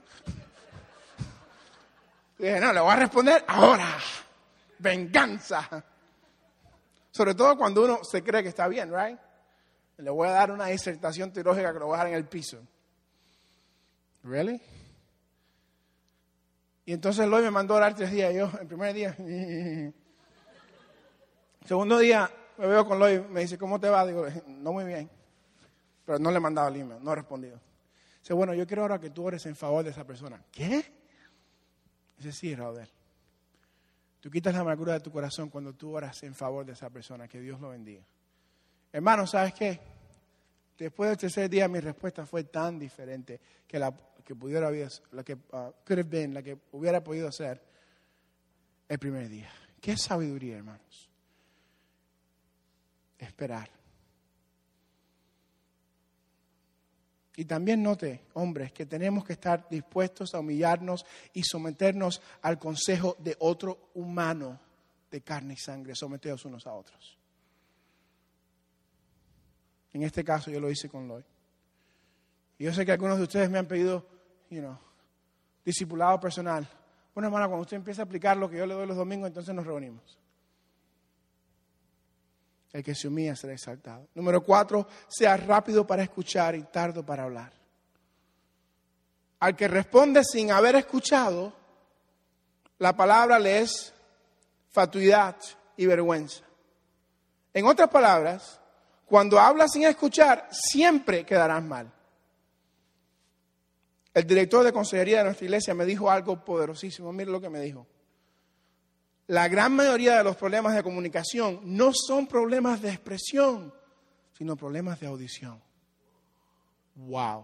Y dije, no, le voy a responder ahora. Venganza. Sobre todo cuando uno se cree que está bien, right? Le voy a dar una disertación teológica que lo voy a dejar en el piso. ¿Really? Y entonces Lloyd me mandó a orar 3 días. Yo, el primer día. El segundo día, me veo con Lloyd, me dice, ¿cómo te va? Digo, no muy bien. Pero no le he mandado el email, no he respondido. Dice, bueno, yo quiero ahora que tú ores en favor de esa persona. ¿Qué? Dice, sí, Raudel. Tú quitas la amargura de tu corazón cuando tú oras en favor de esa persona. Que Dios lo bendiga. Hermano, ¿sabes qué? Después del tercer día mi respuesta fue tan diferente que la que pudiera haber, la que la que hubiera podido ser el primer día. ¿Qué sabiduría, hermanos? Esperar. Y también note, hombres, que tenemos que estar dispuestos a humillarnos y someternos al consejo de otro humano de carne y sangre, sometidos unos a otros. En este caso yo lo hice con Lloyd. Y yo sé que algunos de ustedes me han pedido, discipulado personal. Bueno, hermana, cuando usted empiece a aplicar lo que yo le doy los domingos, entonces nos reunimos. El que se humilla será exaltado. Número 4, sea rápido para escuchar y tardo para hablar. Al que responde sin haber escuchado, la palabra le es fatuidad y vergüenza. En otras palabras, cuando hablas sin escuchar, siempre quedarás mal. El director de consejería de nuestra iglesia me dijo algo poderosísimo. Mire lo que me dijo. La gran mayoría de los problemas de comunicación no son problemas de expresión, sino problemas de audición. ¡Wow!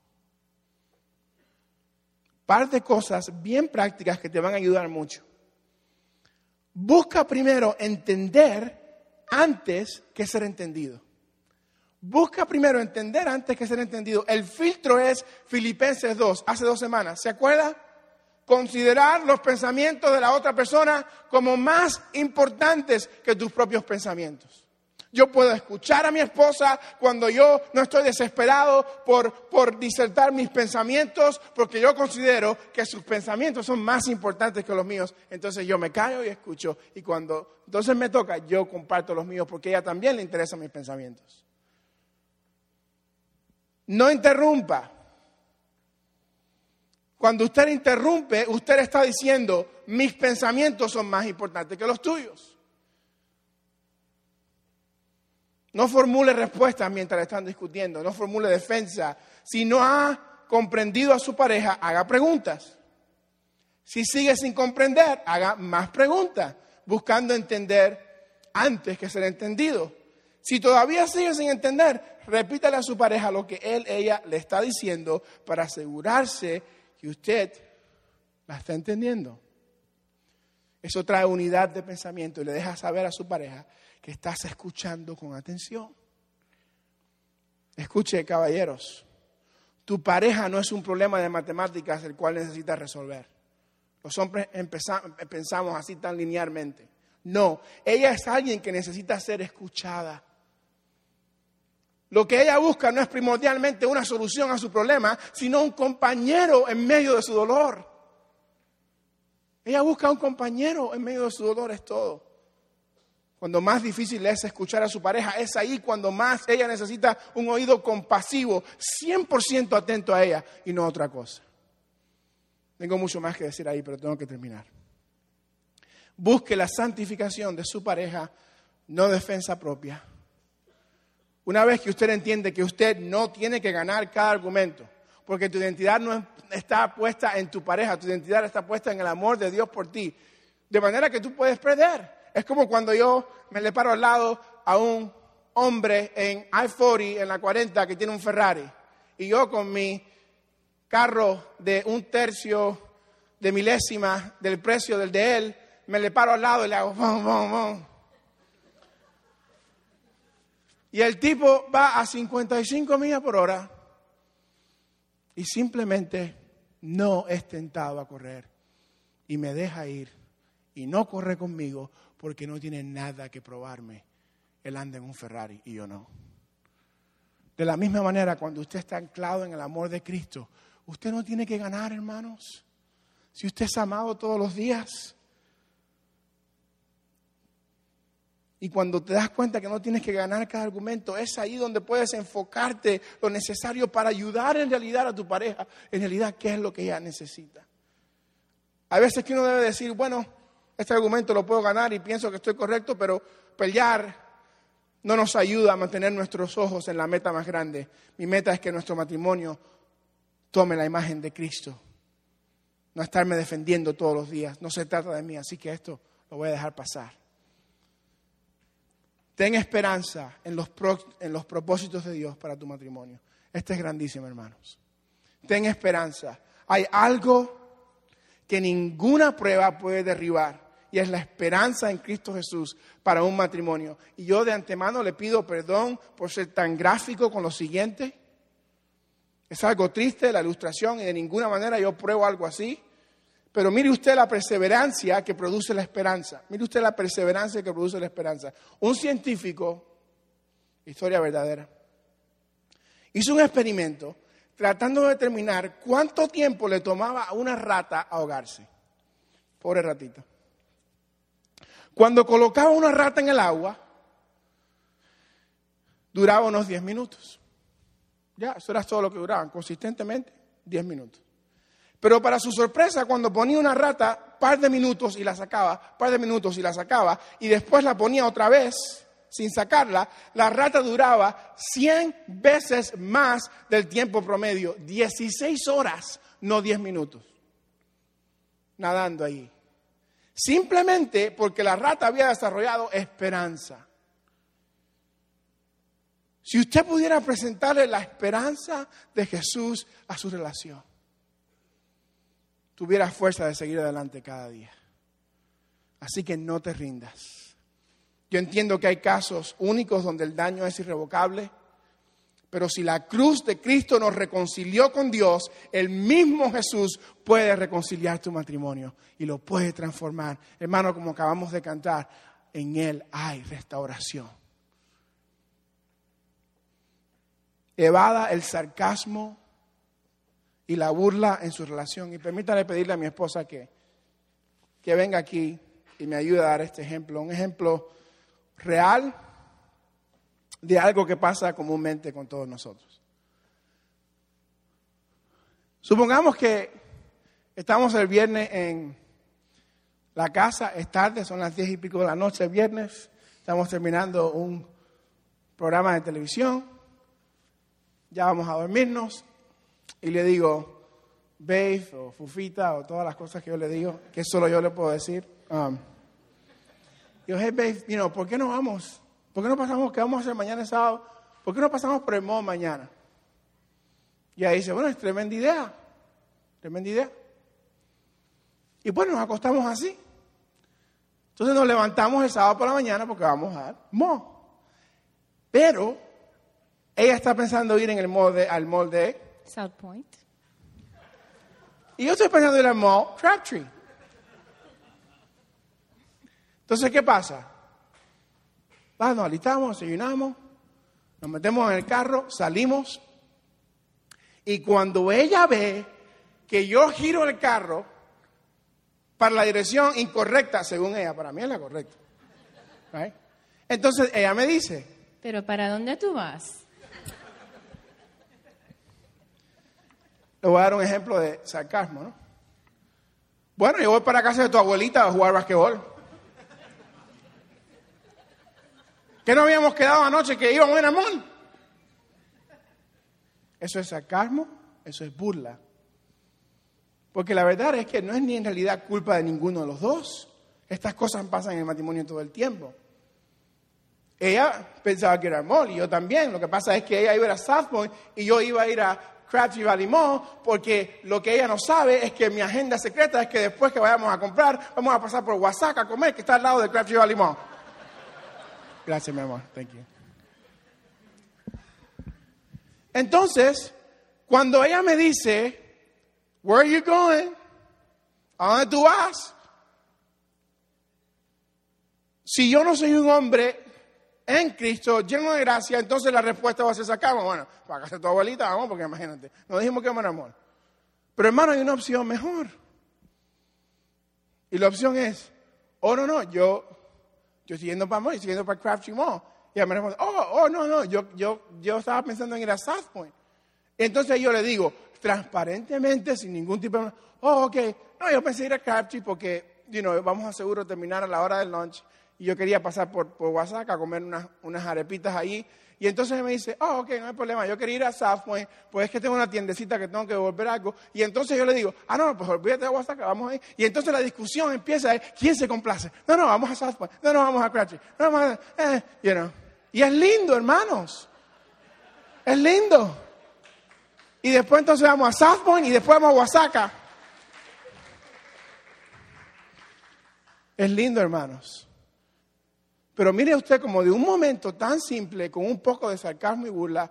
Par de cosas bien prácticas que te van a ayudar mucho. Busca primero entender antes que ser entendido. Busca primero entender antes que ser entendido. El filtro es Filipenses 2, hace 2 semanas. ¿Se acuerda? Considerar los pensamientos de la otra persona como más importantes que tus propios pensamientos. Yo puedo escuchar a mi esposa cuando yo no estoy desesperado por disertar mis pensamientos, porque yo considero que sus pensamientos son más importantes que los míos. Entonces yo me callo y escucho. Y cuando entonces me toca, yo comparto los míos, porque a ella también le interesan mis pensamientos. No interrumpa. Cuando usted interrumpe, usted está diciendo, mis pensamientos son más importantes que los tuyos. No formule respuestas mientras están discutiendo, no formule defensa. Si no ha comprendido a su pareja, haga preguntas. Si sigue sin comprender, haga más preguntas, buscando entender antes que ser entendido. Si todavía sigue sin entender, repítale a su pareja lo que ella le está diciendo para asegurarse que usted la está entendiendo. Eso trae unidad de pensamiento y le deja saber a su pareja que estás escuchando con atención. Escuche, caballeros, tu pareja no es un problema de matemáticas el cual necesitas resolver. Los hombres pensamos así tan linealmente. No, ella es alguien que necesita ser escuchada. Lo que ella busca no es primordialmente una solución a su problema, sino un compañero en medio de su dolor. Ella busca un compañero en medio de su dolor, es todo. Cuando más difícil es escuchar a su pareja, es ahí cuando más ella necesita un oído compasivo, 100% atento a ella y no a otra cosa. Tengo mucho más que decir ahí, pero tengo que terminar. Busque la santificación de su pareja, no defensa propia. Una vez que usted entiende que usted no tiene que ganar cada argumento, porque tu identidad no está puesta en tu pareja, tu identidad está puesta en el amor de Dios por ti, de manera que tú puedes perder. Es como cuando yo me le paro al lado a un hombre en I-40, en la 40, que tiene un Ferrari, y yo con mi carro de 1/3 de milésima del precio del de él, me le paro al lado y le hago bom, bom, bom. Y el tipo va a 55 millas por hora y simplemente no es tentado a correr y me deja ir y no corre conmigo porque no tiene nada que probarme. Él anda en un Ferrari y yo no. De la misma manera, cuando usted está anclado en el amor de Cristo, usted no tiene que ganar, hermanos. Si usted es amado todos los días. Y cuando te das cuenta que no tienes que ganar cada argumento, es ahí donde puedes enfocarte lo necesario para ayudar en realidad a tu pareja, en realidad qué es lo que ella necesita. Hay veces que uno debe decir, bueno, este argumento lo puedo ganar y pienso que estoy correcto, pero pelear no nos ayuda a mantener nuestros ojos en la meta más grande. Mi meta es que nuestro matrimonio tome la imagen de Cristo. No estarme defendiendo todos los días. No se trata de mí, así que esto lo voy a dejar pasar. Ten esperanza en los propósitos de Dios para tu matrimonio. Este es grandísimo, hermanos. Ten esperanza. Hay algo que ninguna prueba puede derribar. Y es la esperanza en Cristo Jesús para un matrimonio. Y yo de antemano le pido perdón por ser tan gráfico con lo siguiente. Es algo triste la ilustración y de ninguna manera yo pruebo algo así. Pero mire usted la perseverancia que produce la esperanza. Mire usted la perseverancia que produce la esperanza. Un científico, historia verdadera, hizo un experimento tratando de determinar cuánto tiempo le tomaba a una rata ahogarse. Pobre ratita. Cuando colocaba una rata en el agua, duraba unos 10 minutos. Ya, eso era todo lo que duraban, consistentemente 10 minutos. Pero para su sorpresa, cuando ponía una rata, par de minutos y la sacaba, y después la ponía otra vez, sin sacarla, la rata duraba 100 veces más del tiempo promedio, 16 horas, no 10 minutos, nadando ahí. Simplemente porque la rata había desarrollado esperanza. Si usted pudiera presentarle la esperanza de Jesús a su relación, tuviera fuerza de seguir adelante cada día. Así que no te rindas. Yo entiendo que hay casos únicos donde el daño es irrevocable, pero si la cruz de Cristo nos reconcilió con Dios, el mismo Jesús puede reconciliar tu matrimonio y lo puede transformar. Hermano, como acabamos de cantar, en Él hay restauración. Evada el sarcasmo y la burla en su relación. Y permítame pedirle a mi esposa que venga aquí y me ayude a dar este ejemplo. Un ejemplo real de algo que pasa comúnmente con todos nosotros. Supongamos que estamos el viernes en la casa, es tarde, son las 10 y pico de la noche el viernes, estamos terminando un programa de televisión, ya vamos a dormirnos y le digo, babe o fufita o todas las cosas que yo le digo, que solo yo le puedo decir. Digo, hey babe, ¿por qué no vamos? ¿Por qué no pasamos? ¿Qué vamos a hacer mañana sábado? ¿Por qué no pasamos por el mall mañana? Y ella dice, bueno, es tremenda idea. Y bueno, nos acostamos así. Entonces nos levantamos el sábado por la mañana porque vamos al mall. Pero ella está pensando ir en el mall al mall de South Point. Y yo estoy pensando ir al mall Crabtree. Entonces, ¿qué pasa? Nos alistamos, desayunamos, nos metemos en el carro, salimos. Y cuando ella ve que yo giro el carro para la dirección incorrecta, según ella, para mí es la correcta. ¿Right? Entonces ella me dice, ¿pero para dónde tú vas? Le voy a dar un ejemplo de sarcasmo, ¿no? Bueno, yo voy para casa de tu abuelita a jugar basquetbol. ¿Qué no habíamos quedado anoche que íbamos a ir al mall? Eso es sarcasmo, eso es burla. Porque la verdad es que no es ni en realidad culpa de ninguno de los dos. Estas cosas pasan en el matrimonio todo el tiempo. Ella pensaba que era al mall y yo también. Lo que pasa es que ella iba a ir a South Point y yo iba a ir a Crabtree Valley Mall, porque lo que ella no sabe es que mi agenda secreta es que después que vayamos a comprar, vamos a pasar por Wasaca a comer, que está al lado de Crabtree Valley Mall. Gracias, mi amor. Thank you. Entonces, cuando ella me dice, where are you going? ¿A dónde tú vas? Si yo no soy un hombre en Cristo, lleno de gracia, entonces la respuesta va a ser sacamos. Bueno, para casa de tu abuelita, vamos, porque imagínate, no dijimos que íbamos a amor. Pero hermano, hay una opción mejor. Y la opción es, no, yo estoy yendo para amor, estoy yendo para Crabtree Mall. Y ella me responde, no, yo estaba pensando en ir a South Point. Entonces yo le digo, transparentemente, sin ningún tipo de, ok, no, yo pensé ir a Crabtree porque, vamos a seguro terminar a la hora del lunch y yo quería pasar por Oaxaca a comer unas arepitas ahí. Y entonces me dice, ok, no hay problema, yo quería ir a South Point, pues es que tengo una tiendecita que tengo que devolver algo. Y entonces yo le digo, no, pues olvídate de Oaxaca, vamos ahí. Y entonces la discusión empieza, ¿quién se complace? No, vamos a South Point, no, vamos a Cratchit, no, vamos a, Y es lindo, hermanos, es lindo. Y después entonces vamos a South Point y después vamos a Oaxaca. Es lindo, hermanos. Pero mire usted como de un momento tan simple, con un poco de sarcasmo y burla,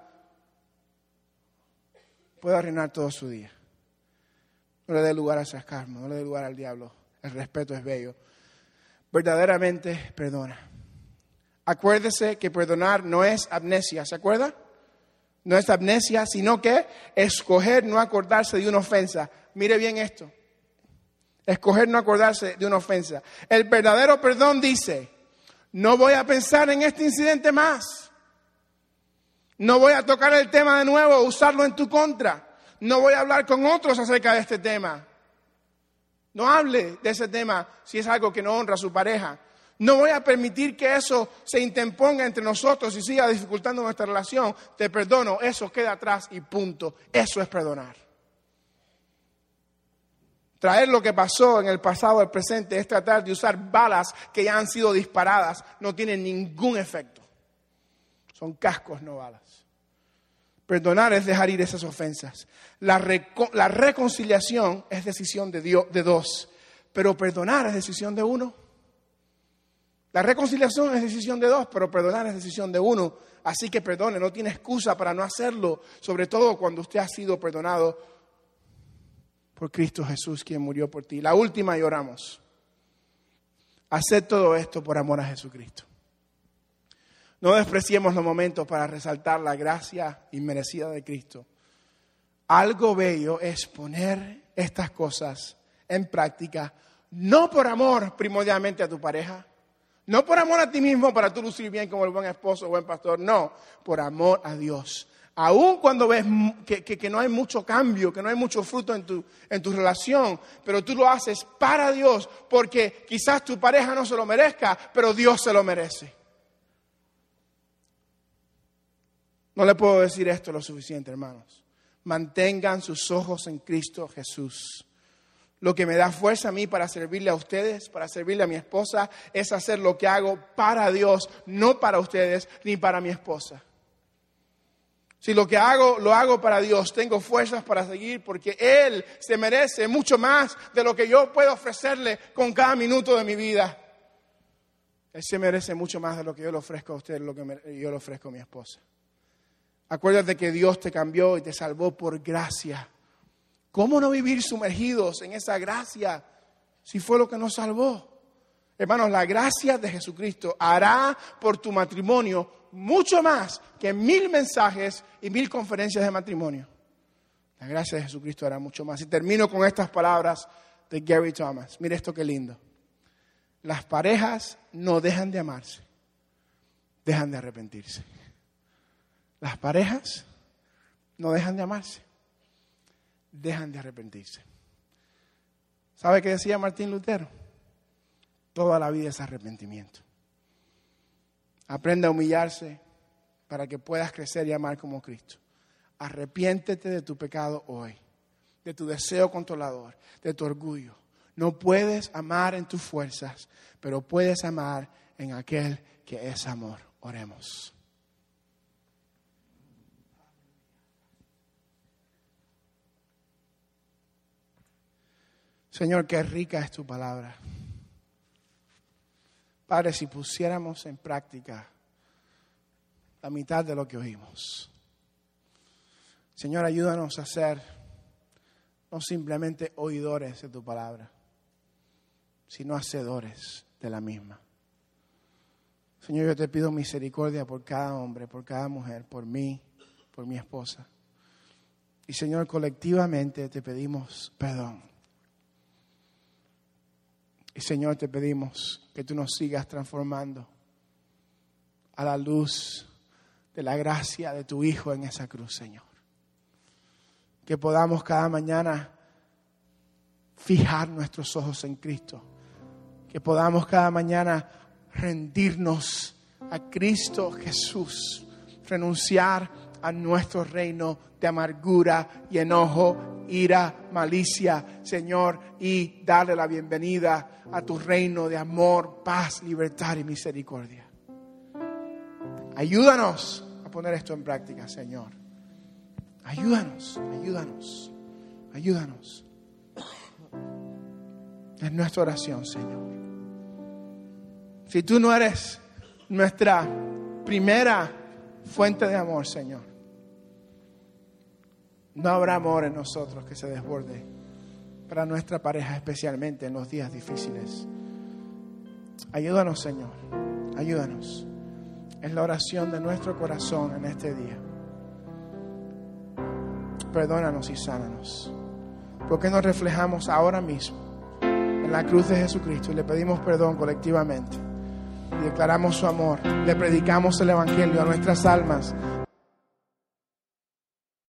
puede arruinar todo su día. No le dé lugar al sarcasmo, no le dé lugar al diablo. El respeto es bello. Verdaderamente perdona. Acuérdese que perdonar no es amnesia, ¿se acuerda? No es amnesia, sino que escoger no acordarse de una ofensa. Mire bien esto. Escoger no acordarse de una ofensa. El verdadero perdón dice, no voy a pensar en este incidente más. No voy a tocar el tema de nuevo o usarlo en tu contra. No voy a hablar con otros acerca de este tema. No hable de ese tema si es algo que no honra a su pareja. No voy a permitir que eso se interponga entre nosotros y siga dificultando nuestra relación. Te perdono, eso queda atrás y punto. Eso es perdonar. Traer lo que pasó en el pasado al presente es tratar de usar balas que ya han sido disparadas. No tienen ningún efecto. Son cascos, no balas. Perdonar es dejar ir esas ofensas. La reconciliación es decisión de dos, pero perdonar es decisión de uno. La reconciliación es decisión de dos, pero perdonar es decisión de uno. Así que perdone, no tiene excusa para no hacerlo, sobre todo cuando usted ha sido perdonado por Cristo Jesús, quien murió por ti. La última y oramos. Haced todo esto por amor a Jesucristo. No despreciemos los momentos para resaltar la gracia inmerecida de Cristo. Algo bello es poner estas cosas en práctica, no por amor primordialmente a tu pareja, no por amor a ti mismo para tú lucir bien como el buen esposo o buen pastor, no, por amor a Dios. Aún cuando ves que no hay mucho cambio, que no hay mucho fruto en tu relación, pero tú lo haces para Dios, porque quizás tu pareja no se lo merezca, pero Dios se lo merece. No le puedo decir esto lo suficiente, hermanos. Mantengan sus ojos en Cristo Jesús. Lo que me da fuerza a mí para servirle a ustedes, para servirle a mi esposa, es hacer lo que hago para Dios, no para ustedes ni para mi esposa. Si lo que hago, lo hago para Dios, tengo fuerzas para seguir porque Él se merece mucho más de lo que yo puedo ofrecerle con cada minuto de mi vida. Él se merece mucho más de lo que yo le ofrezco a usted, lo que yo le ofrezco a mi esposa. Acuérdate que Dios te cambió y te salvó por gracia. ¿Cómo no vivir sumergidos en esa gracia si fue lo que nos salvó? Hermanos, la gracia de Jesucristo hará por tu matrimonio mucho más que 1000 mensajes y 1000 conferencias de matrimonio. La gracia de Jesucristo hará mucho más. Y termino con estas palabras de Gary Thomas. Mire esto qué lindo. Las parejas no dejan de amarse, dejan de arrepentirse. Las parejas no dejan de amarse, dejan de arrepentirse. ¿Sabe qué decía Martín Lutero? Toda la vida es arrepentimiento. Aprende a humillarse para que puedas crecer y amar como Cristo. Arrepiéntete de tu pecado hoy, de tu deseo controlador, de tu orgullo. No puedes amar en tus fuerzas, pero puedes amar en aquel que es amor. Oremos. Señor, qué rica es tu palabra. Padre, si pusiéramos en práctica la mitad de lo que oímos. Señor, ayúdanos a ser no simplemente oidores de tu palabra, sino hacedores de la misma. Señor, yo te pido misericordia por cada hombre, por cada mujer, por mí, por mi esposa. Y Señor, colectivamente te pedimos perdón. Y Señor, te pedimos que tú nos sigas transformando a la luz de la gracia de tu Hijo en esa cruz, Señor. Que podamos cada mañana fijar nuestros ojos en Cristo. Que podamos cada mañana rendirnos a Cristo Jesús, renunciar a nuestro reino de amargura y enojo, ira, malicia, Señor, y darle la bienvenida a tu reino de amor, paz, libertad y misericordia. Ayúdanos a poner esto en práctica, Señor. Ayúdanos, ayúdanos, ayúdanos. Es nuestra oración, Señor. Si tú no eres nuestra primera fuente de amor, Señor, no habrá amor en nosotros que se desborde para nuestra pareja, especialmente en los días difíciles. Ayúdanos, Señor, ayúdanos. Es la oración de nuestro corazón en este día. Perdónanos y sánanos. Porque nos reflejamos ahora mismo en la cruz de Jesucristo y le pedimos perdón colectivamente. Y declaramos su amor. Le predicamos el Evangelio a nuestras almas,